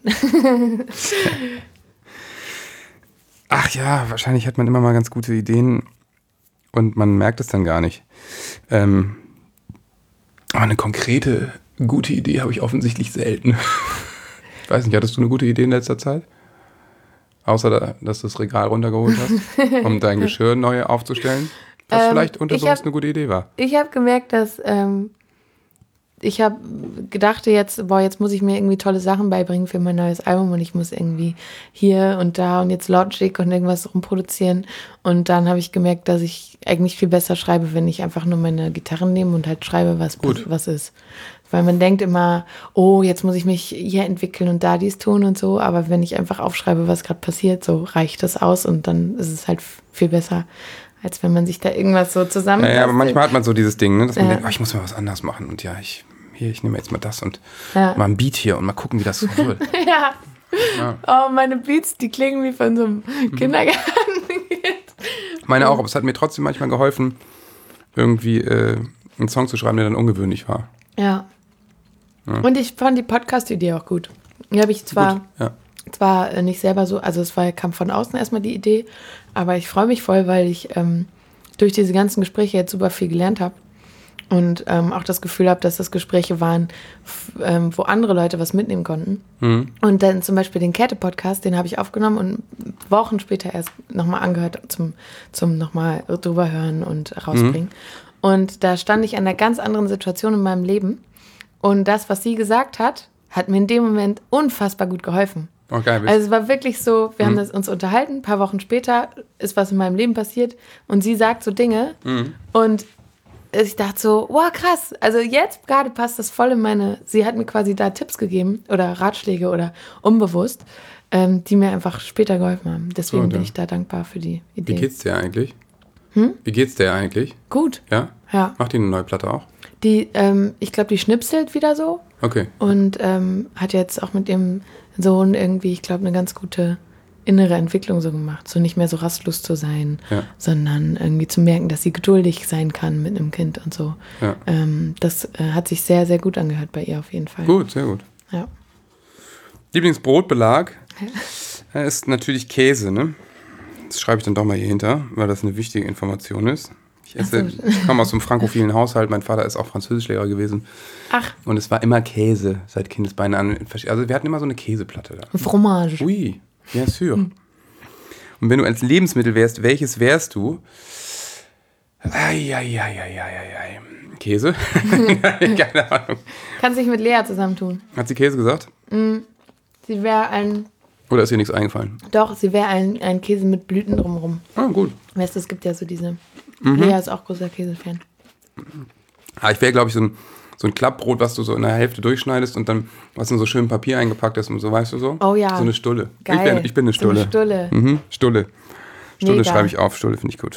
Ach ja, wahrscheinlich hat man immer mal ganz gute Ideen und man merkt es dann gar nicht. Aber eine konkrete, gute Idee habe ich offensichtlich selten. Ich weiß nicht, hattest du eine gute Idee in letzter Zeit? Außer, dass du das Regal runtergeholt hast, um dein Geschirr neu aufzustellen? Was vielleicht unter eine gute Idee war. Ich habe gemerkt, dass... ich habe gedacht jetzt muss ich mir irgendwie tolle Sachen beibringen für mein neues Album und ich muss irgendwie hier und da und jetzt Logic und irgendwas rumproduzieren. Und dann habe ich gemerkt, dass ich eigentlich viel besser schreibe, wenn ich einfach nur meine Gitarren nehme und halt schreibe, was ist. Weil man denkt immer, oh, jetzt muss ich mich hier entwickeln und da dies tun und so. Aber wenn ich einfach aufschreibe, was gerade passiert, so reicht das aus und dann ist es halt viel besser, als wenn man sich da irgendwas so zusammen... Ja, aber manchmal hat man so dieses Ding, ne, dass man denkt, ich muss mal was anderes machen und ich nehme jetzt mal das und mal ein Beat hier und mal gucken, wie das so wird. Ja. Oh, meine Beats, die klingen wie von so einem Kindergarten. Meine auch, aber es hat mir trotzdem manchmal geholfen, irgendwie einen Song zu schreiben, der dann ungewöhnlich war. Ja. Und ich fand die Podcast-Idee auch gut. Die habe ich zwar nicht selber so, also kam von außen erstmal die Idee, aber ich freue mich voll, weil ich durch diese ganzen Gespräche jetzt super viel gelernt habe. Und auch das Gefühl habe, dass das Gespräche waren, wo andere Leute was mitnehmen konnten. Mhm. Und dann zum Beispiel den Käthe-Podcast, den habe ich aufgenommen und Wochen später erst nochmal angehört zum nochmal drüber hören und rausbringen. Mhm. Und da stand ich an einer ganz anderen Situation in meinem Leben. Und das, was sie gesagt hat mir in dem Moment unfassbar gut geholfen. Okay, also es war wirklich so, wir haben uns unterhalten, ein paar Wochen später ist was in meinem Leben passiert und sie sagt so Dinge und ich dachte so, wow, krass. Also jetzt gerade passt das voll in sie hat mir quasi da Tipps gegeben oder Ratschläge oder unbewusst, die mir einfach später geholfen haben. Deswegen bin ich da dankbar für die Idee. Wie geht's dir eigentlich? Wie geht's dir eigentlich? Gut. Ja? Ja. Macht die eine neue Platte auch? Ich glaube, die schnipselt wieder so. Okay. Und hat jetzt auch mit ihrem Sohn irgendwie, ich glaube, eine ganz gute innere Entwicklung so gemacht. So nicht mehr so rastlos zu sein, sondern irgendwie zu merken, dass sie geduldig sein kann mit einem Kind und so. Ja. Das hat sich sehr, sehr gut angehört bei ihr auf jeden Fall. Gut, sehr gut. Ja. Lieblingsbrotbelag ist natürlich Käse, ne? Das schreibe ich dann doch mal hier hinter, weil das eine wichtige Information ist. Ich komme aus einem frankophilen Haushalt, mein Vater ist auch Französischlehrer gewesen. Ach. Und es war immer Käse seit Kindesbeinen an. Also wir hatten immer so eine Käseplatte da. Fromage. Oui, bien sûr. Und wenn du als Lebensmittel wärst, welches wärst du? Käse? Keine Ahnung. Kannst dich mit Lea zusammentun. Hat sie Käse gesagt? Sie wäre ein... Oder ist ihr nichts eingefallen? Doch, sie wäre ein Käse mit Blüten drumherum. Ah, gut. Weißt du, es gibt ja so diese... Lea ist auch großer Käsefan. Ich wäre, glaube ich, so ein Klappbrot, was du so in der Hälfte durchschneidest und dann, was in so schön Papier eingepackt ist und so, weißt du so? Oh ja. So eine Stulle. Geil. Ich bin eine Stulle. So eine Stulle. Stulle. Stulle Mega. schreibe ich auf, Stulle finde ich gut.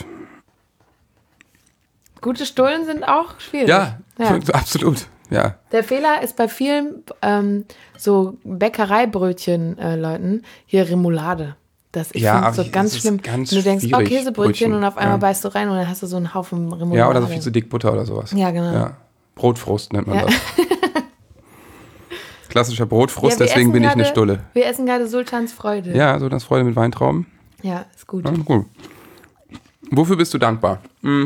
Gute Stullen sind auch schwierig. Ja, absolut. Ja. Der Fehler ist bei vielen so Bäckereibrötchen-Leuten hier Remoulade. Das ich finde so ganz schlimm. Ganz du denkst, schwierig, Käsebrötchen und auf einmal ja. beißt du rein und dann hast du so einen Haufen Remoulade. Ja, oder so viel zu dick Butter oder sowas. Ja, genau. Ja. Brotfrust nennt man Ja. das. Klassischer Brotfrust, Ja, deswegen bin ich eine gerade- Stulle. Wir essen gerade Sultans Freude. Ja, so das Freude mit Weintrauben. Ja, ist gut. Ja, gut. Wofür bist du dankbar?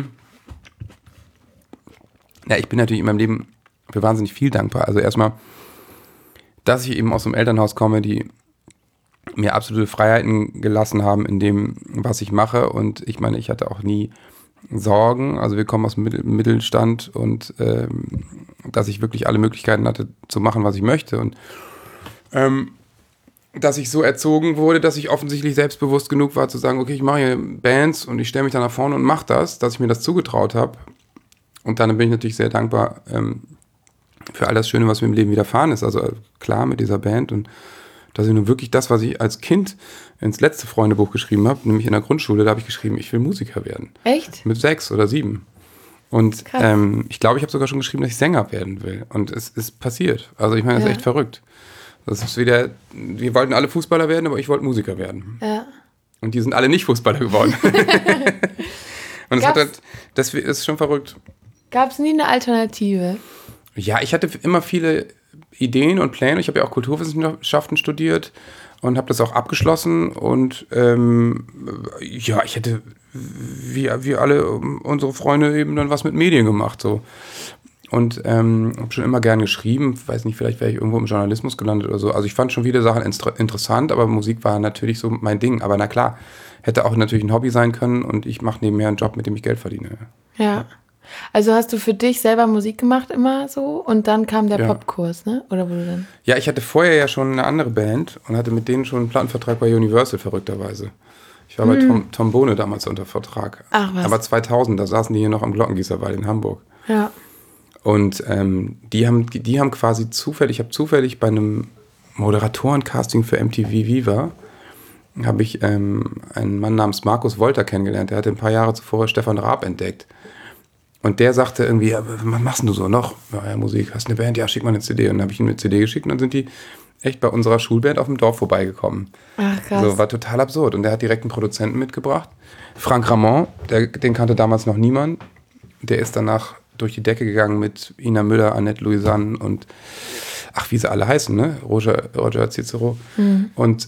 Ja, ich bin natürlich in meinem Leben für wahnsinnig viel dankbar. Also erstmal, dass ich eben aus einem Elternhaus komme, die mir absolute Freiheiten gelassen haben in dem, was ich mache. Und ich meine, ich hatte auch nie Sorgen. Also wir kommen aus dem Mittelstand und dass ich wirklich alle Möglichkeiten hatte zu machen, was ich möchte. Und dass ich so erzogen wurde, dass ich offensichtlich selbstbewusst genug war zu sagen, okay, ich mache hier Bands und ich stelle mich da nach vorne und mache das, dass ich mir das zugetraut habe. Und dann bin ich natürlich sehr dankbar für all das Schöne, was mir im Leben widerfahren ist. Also klar mit dieser Band und dass ich nun wirklich das, was ich als Kind ins letzte Freundebuch geschrieben habe, nämlich in der Grundschule, da habe ich geschrieben, ich will Musiker werden. Echt? Mit 6 oder 7. Und Krass. ich glaube, ich habe sogar schon geschrieben, dass ich Sänger werden will. Und es ist passiert. Also ich meine, das ist echt verrückt. Das ist wieder, wir wollten alle Fußballer werden, aber ich wollte Musiker werden. Ja. Und die sind alle nicht Fußballer geworden. Und es hat halt, das ist schon verrückt. Gab es nie eine Alternative? Ja, ich hatte immer viele Ideen und Pläne. Ich habe ja auch Kulturwissenschaften studiert und habe das auch abgeschlossen. Und ja, ich hätte wie alle unsere Freunde eben dann was mit Medien gemacht. So. Und habe schon immer gern geschrieben. Weiß nicht, vielleicht wäre ich irgendwo im Journalismus gelandet oder so. Also ich fand schon viele Sachen interessant, aber Musik war natürlich so mein Ding. Aber na klar, hätte auch natürlich ein Hobby sein können und ich mache nebenher einen Job, mit dem ich Geld verdiene. Ja. Also hast du für dich selber Musik gemacht immer so und dann kam der Popkurs, ne? Oder wo du dann? Ja, ich hatte vorher ja schon eine andere Band und hatte mit denen schon einen Plattenvertrag bei Universal, verrückterweise. Ich war bei Tom Bohne damals unter Vertrag. Ach was. Aber 2000, da saßen die hier noch am Glockengießerwald in Hamburg. Ja. Und die haben quasi zufällig, ich habe zufällig bei einem Moderatorencasting für MTV Viva, habe ich einen Mann namens Markus Wolter kennengelernt. Der hatte ein paar Jahre zuvor Stefan Raab entdeckt. Und der sagte irgendwie, ja, was machst du so noch? Ja, Musik, hast eine Band? Ja, schick mal eine CD. Und dann habe ich ihm eine CD geschickt und dann sind die echt bei unserer Schulband auf dem Dorf vorbeigekommen. Ach, krass. So, war total absurd. Und der hat direkt einen Produzenten mitgebracht. Frank Ramon, den kannte damals noch niemand. Der ist danach durch die Decke gegangen mit Ina Müller, Annette Louisanne und ach, wie sie alle heißen, ne? Roger Cicero. Und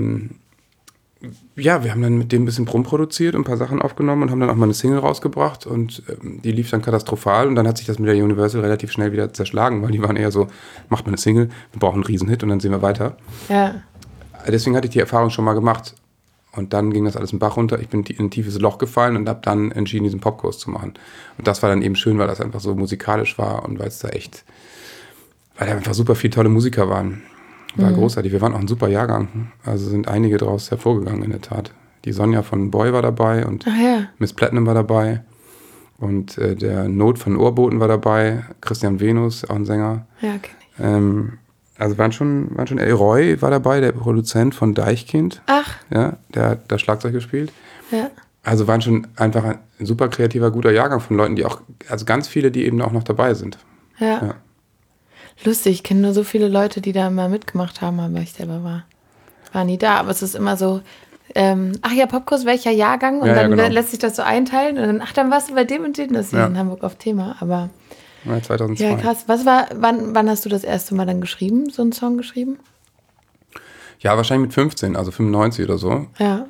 ja, wir haben dann mit dem ein bisschen rumproduziert und ein paar Sachen aufgenommen und haben dann auch mal eine Single rausgebracht und die lief dann katastrophal und dann hat sich das mit der Universal relativ schnell wieder zerschlagen, weil die waren eher so, macht mal eine Single, wir brauchen einen Riesenhit und dann sehen wir weiter. Ja. Deswegen hatte ich die Erfahrung schon mal gemacht und dann ging das alles im Bach runter. Ich bin in ein tiefes Loch gefallen und habe dann entschieden, diesen Popkurs zu machen. Und das war dann eben schön, weil das einfach so musikalisch war und weil es da echt, weil da einfach super viele tolle Musiker waren. War großartig. Wir waren auch ein super Jahrgang. Also sind einige daraus hervorgegangen in der Tat. Die Sonja von Boy war dabei und Miss Platinum war dabei. Und der Not von Ohrboten war dabei. Christian Venus, auch ein Sänger. Ja, kenn ich. Also waren schon Roy war dabei, der Produzent von Deichkind. Ach. Ja, der hat da Schlagzeug gespielt. Ja. Also waren schon einfach ein super kreativer, guter Jahrgang von Leuten, die auch, also ganz viele, die eben auch noch dabei sind. Ja. Lustig, ich kenne nur so viele Leute, die da mal mitgemacht haben, aber ich selber war nie da. Aber es ist immer so, ach ja, Popkurs, welcher Jahrgang? Und dann genau. lässt sich das so einteilen und dann, ach, dann warst du bei dem und dem. Das ist in Hamburg auf Thema, aber... Ja, 2002. Ja, krass. Wann hast du das erste Mal dann geschrieben, so einen Song geschrieben? Ja, wahrscheinlich mit 15, also 95 oder so. Ja.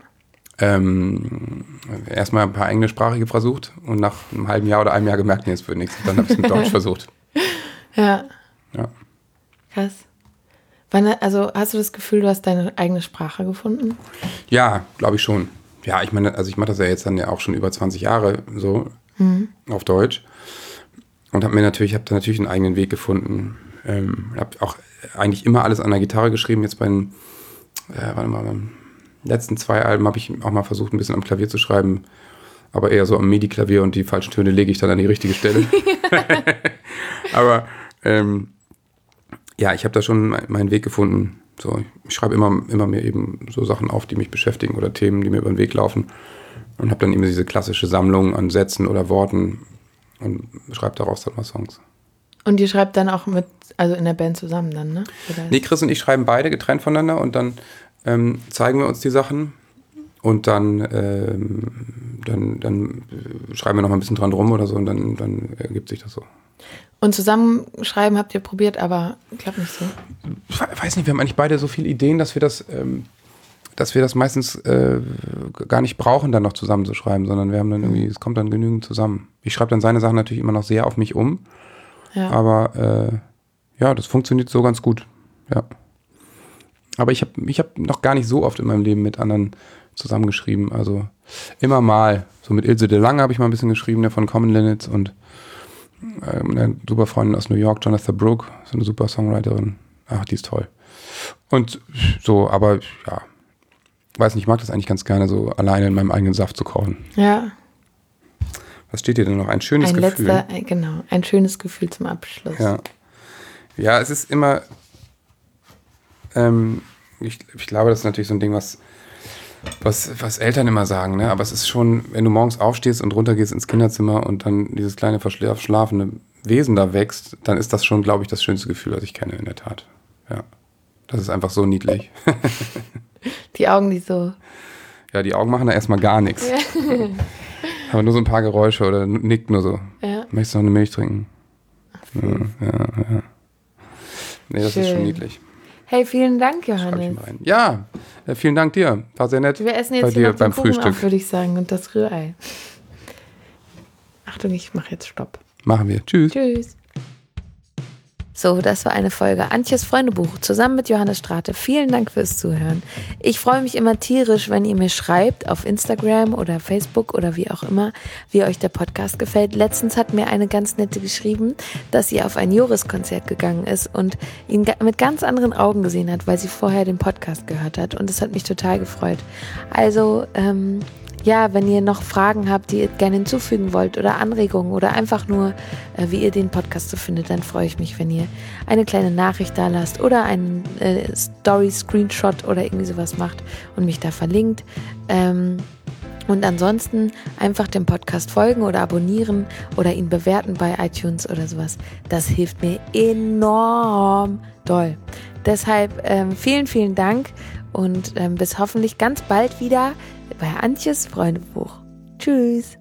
Erstmal ein paar englischsprachige versucht und nach einem halben Jahr oder einem Jahr gemerkt, nee, es wird nichts. Dann habe ich es mit Deutsch versucht. Ja. Ja. Krass. Also hast du das Gefühl, du hast deine eigene Sprache gefunden? Ja, glaube ich schon. Ja, ich meine, also ich mache das ja jetzt dann ja auch schon über 20 Jahre so auf Deutsch und habe da natürlich einen eigenen Weg gefunden. Habe auch eigentlich immer alles an der Gitarre geschrieben. Jetzt beim letzten 2 Alben habe ich auch mal versucht, ein bisschen am Klavier zu schreiben, aber eher so am MIDI-Klavier und die falschen Töne lege ich dann an die richtige Stelle. Aber ja, ich habe da schon meinen Weg gefunden. So, ich schreibe immer mir eben so Sachen auf, die mich beschäftigen oder Themen, die mir über den Weg laufen. Und habe dann immer diese klassische Sammlung an Sätzen oder Worten und schreibe daraus dann mal Songs. Und ihr schreibt dann auch also in der Band zusammen dann, ne? Nee, Chris und ich schreiben beide getrennt voneinander und dann zeigen wir uns die Sachen und dann schreiben wir noch mal ein bisschen dran rum oder so und dann ergibt sich das so. Und zusammenschreiben habt ihr probiert, aber klappt nicht so? Ich weiß nicht, wir haben eigentlich beide so viele Ideen, dass wir das meistens gar nicht brauchen, dann noch zusammenzuschreiben, sondern wir haben dann irgendwie, es kommt dann genügend zusammen. Ich schreibe dann seine Sachen natürlich immer noch sehr auf mich um, aber das funktioniert so ganz gut, ja. Aber ich hab noch gar nicht so oft in meinem Leben mit anderen zusammengeschrieben, also immer mal. So mit Ilse de Lange habe ich mal ein bisschen geschrieben, der von Common Linnets und eine super Freundin aus New York, Jonathan Brooke, so eine super Songwriterin. Ach, die ist toll. Und so, aber ja, weiß nicht, ich mag das eigentlich ganz gerne, so alleine in meinem eigenen Saft zu kochen. Ja. Was steht hier denn noch? Ein schönes Gefühl. Genau, ein schönes Gefühl zum Abschluss. Ja, es ist immer, ich glaube, das ist natürlich so ein Ding, was Eltern immer sagen, ne? Aber es ist schon, wenn du morgens aufstehst und runtergehst ins Kinderzimmer und dann dieses kleine verschlafene Wesen da wächst, dann ist das schon, glaube ich, das schönste Gefühl, was ich kenne, in der Tat. Ja, das ist einfach so niedlich. Die Augen, die so... Ja, die Augen machen da erstmal gar nichts. Ja. Aber nur so ein paar Geräusche oder nickt nur so. Ja. Möchtest du noch eine Milch trinken? Ja. Nee, das ist schon niedlich. Hey, vielen Dank, Johannes. Ja, vielen Dank dir. War sehr nett. Wir essen jetzt bei hier dir noch beim den Kuchen Frühstück auf, würde ich sagen, und das Rührei. Achtung, ich mache jetzt Stopp. Machen wir. Tschüss. Tschüss. So, das war eine Folge Antjes Freundebuch zusammen mit Johannes Strate. Vielen Dank fürs Zuhören. Ich freue mich immer tierisch, wenn ihr mir schreibt auf Instagram oder Facebook oder wie auch immer, wie euch der Podcast gefällt. Letztens hat mir eine ganz nette geschrieben, dass sie auf ein Joris-Konzert gegangen ist und ihn mit ganz anderen Augen gesehen hat, weil sie vorher den Podcast gehört hat. Und das hat mich total gefreut. Also, wenn ihr noch Fragen habt, die ihr gerne hinzufügen wollt oder Anregungen oder einfach nur, wie ihr den Podcast so findet, dann freue ich mich, wenn ihr eine kleine Nachricht da lasst oder einen Story-Screenshot oder irgendwie sowas macht und mich da verlinkt. Und ansonsten einfach dem Podcast folgen oder abonnieren oder ihn bewerten bei iTunes oder sowas. Das hilft mir enorm doll. Deshalb vielen, vielen Dank und bis hoffentlich ganz bald wieder bei Antjes Freundebuch. Tschüss.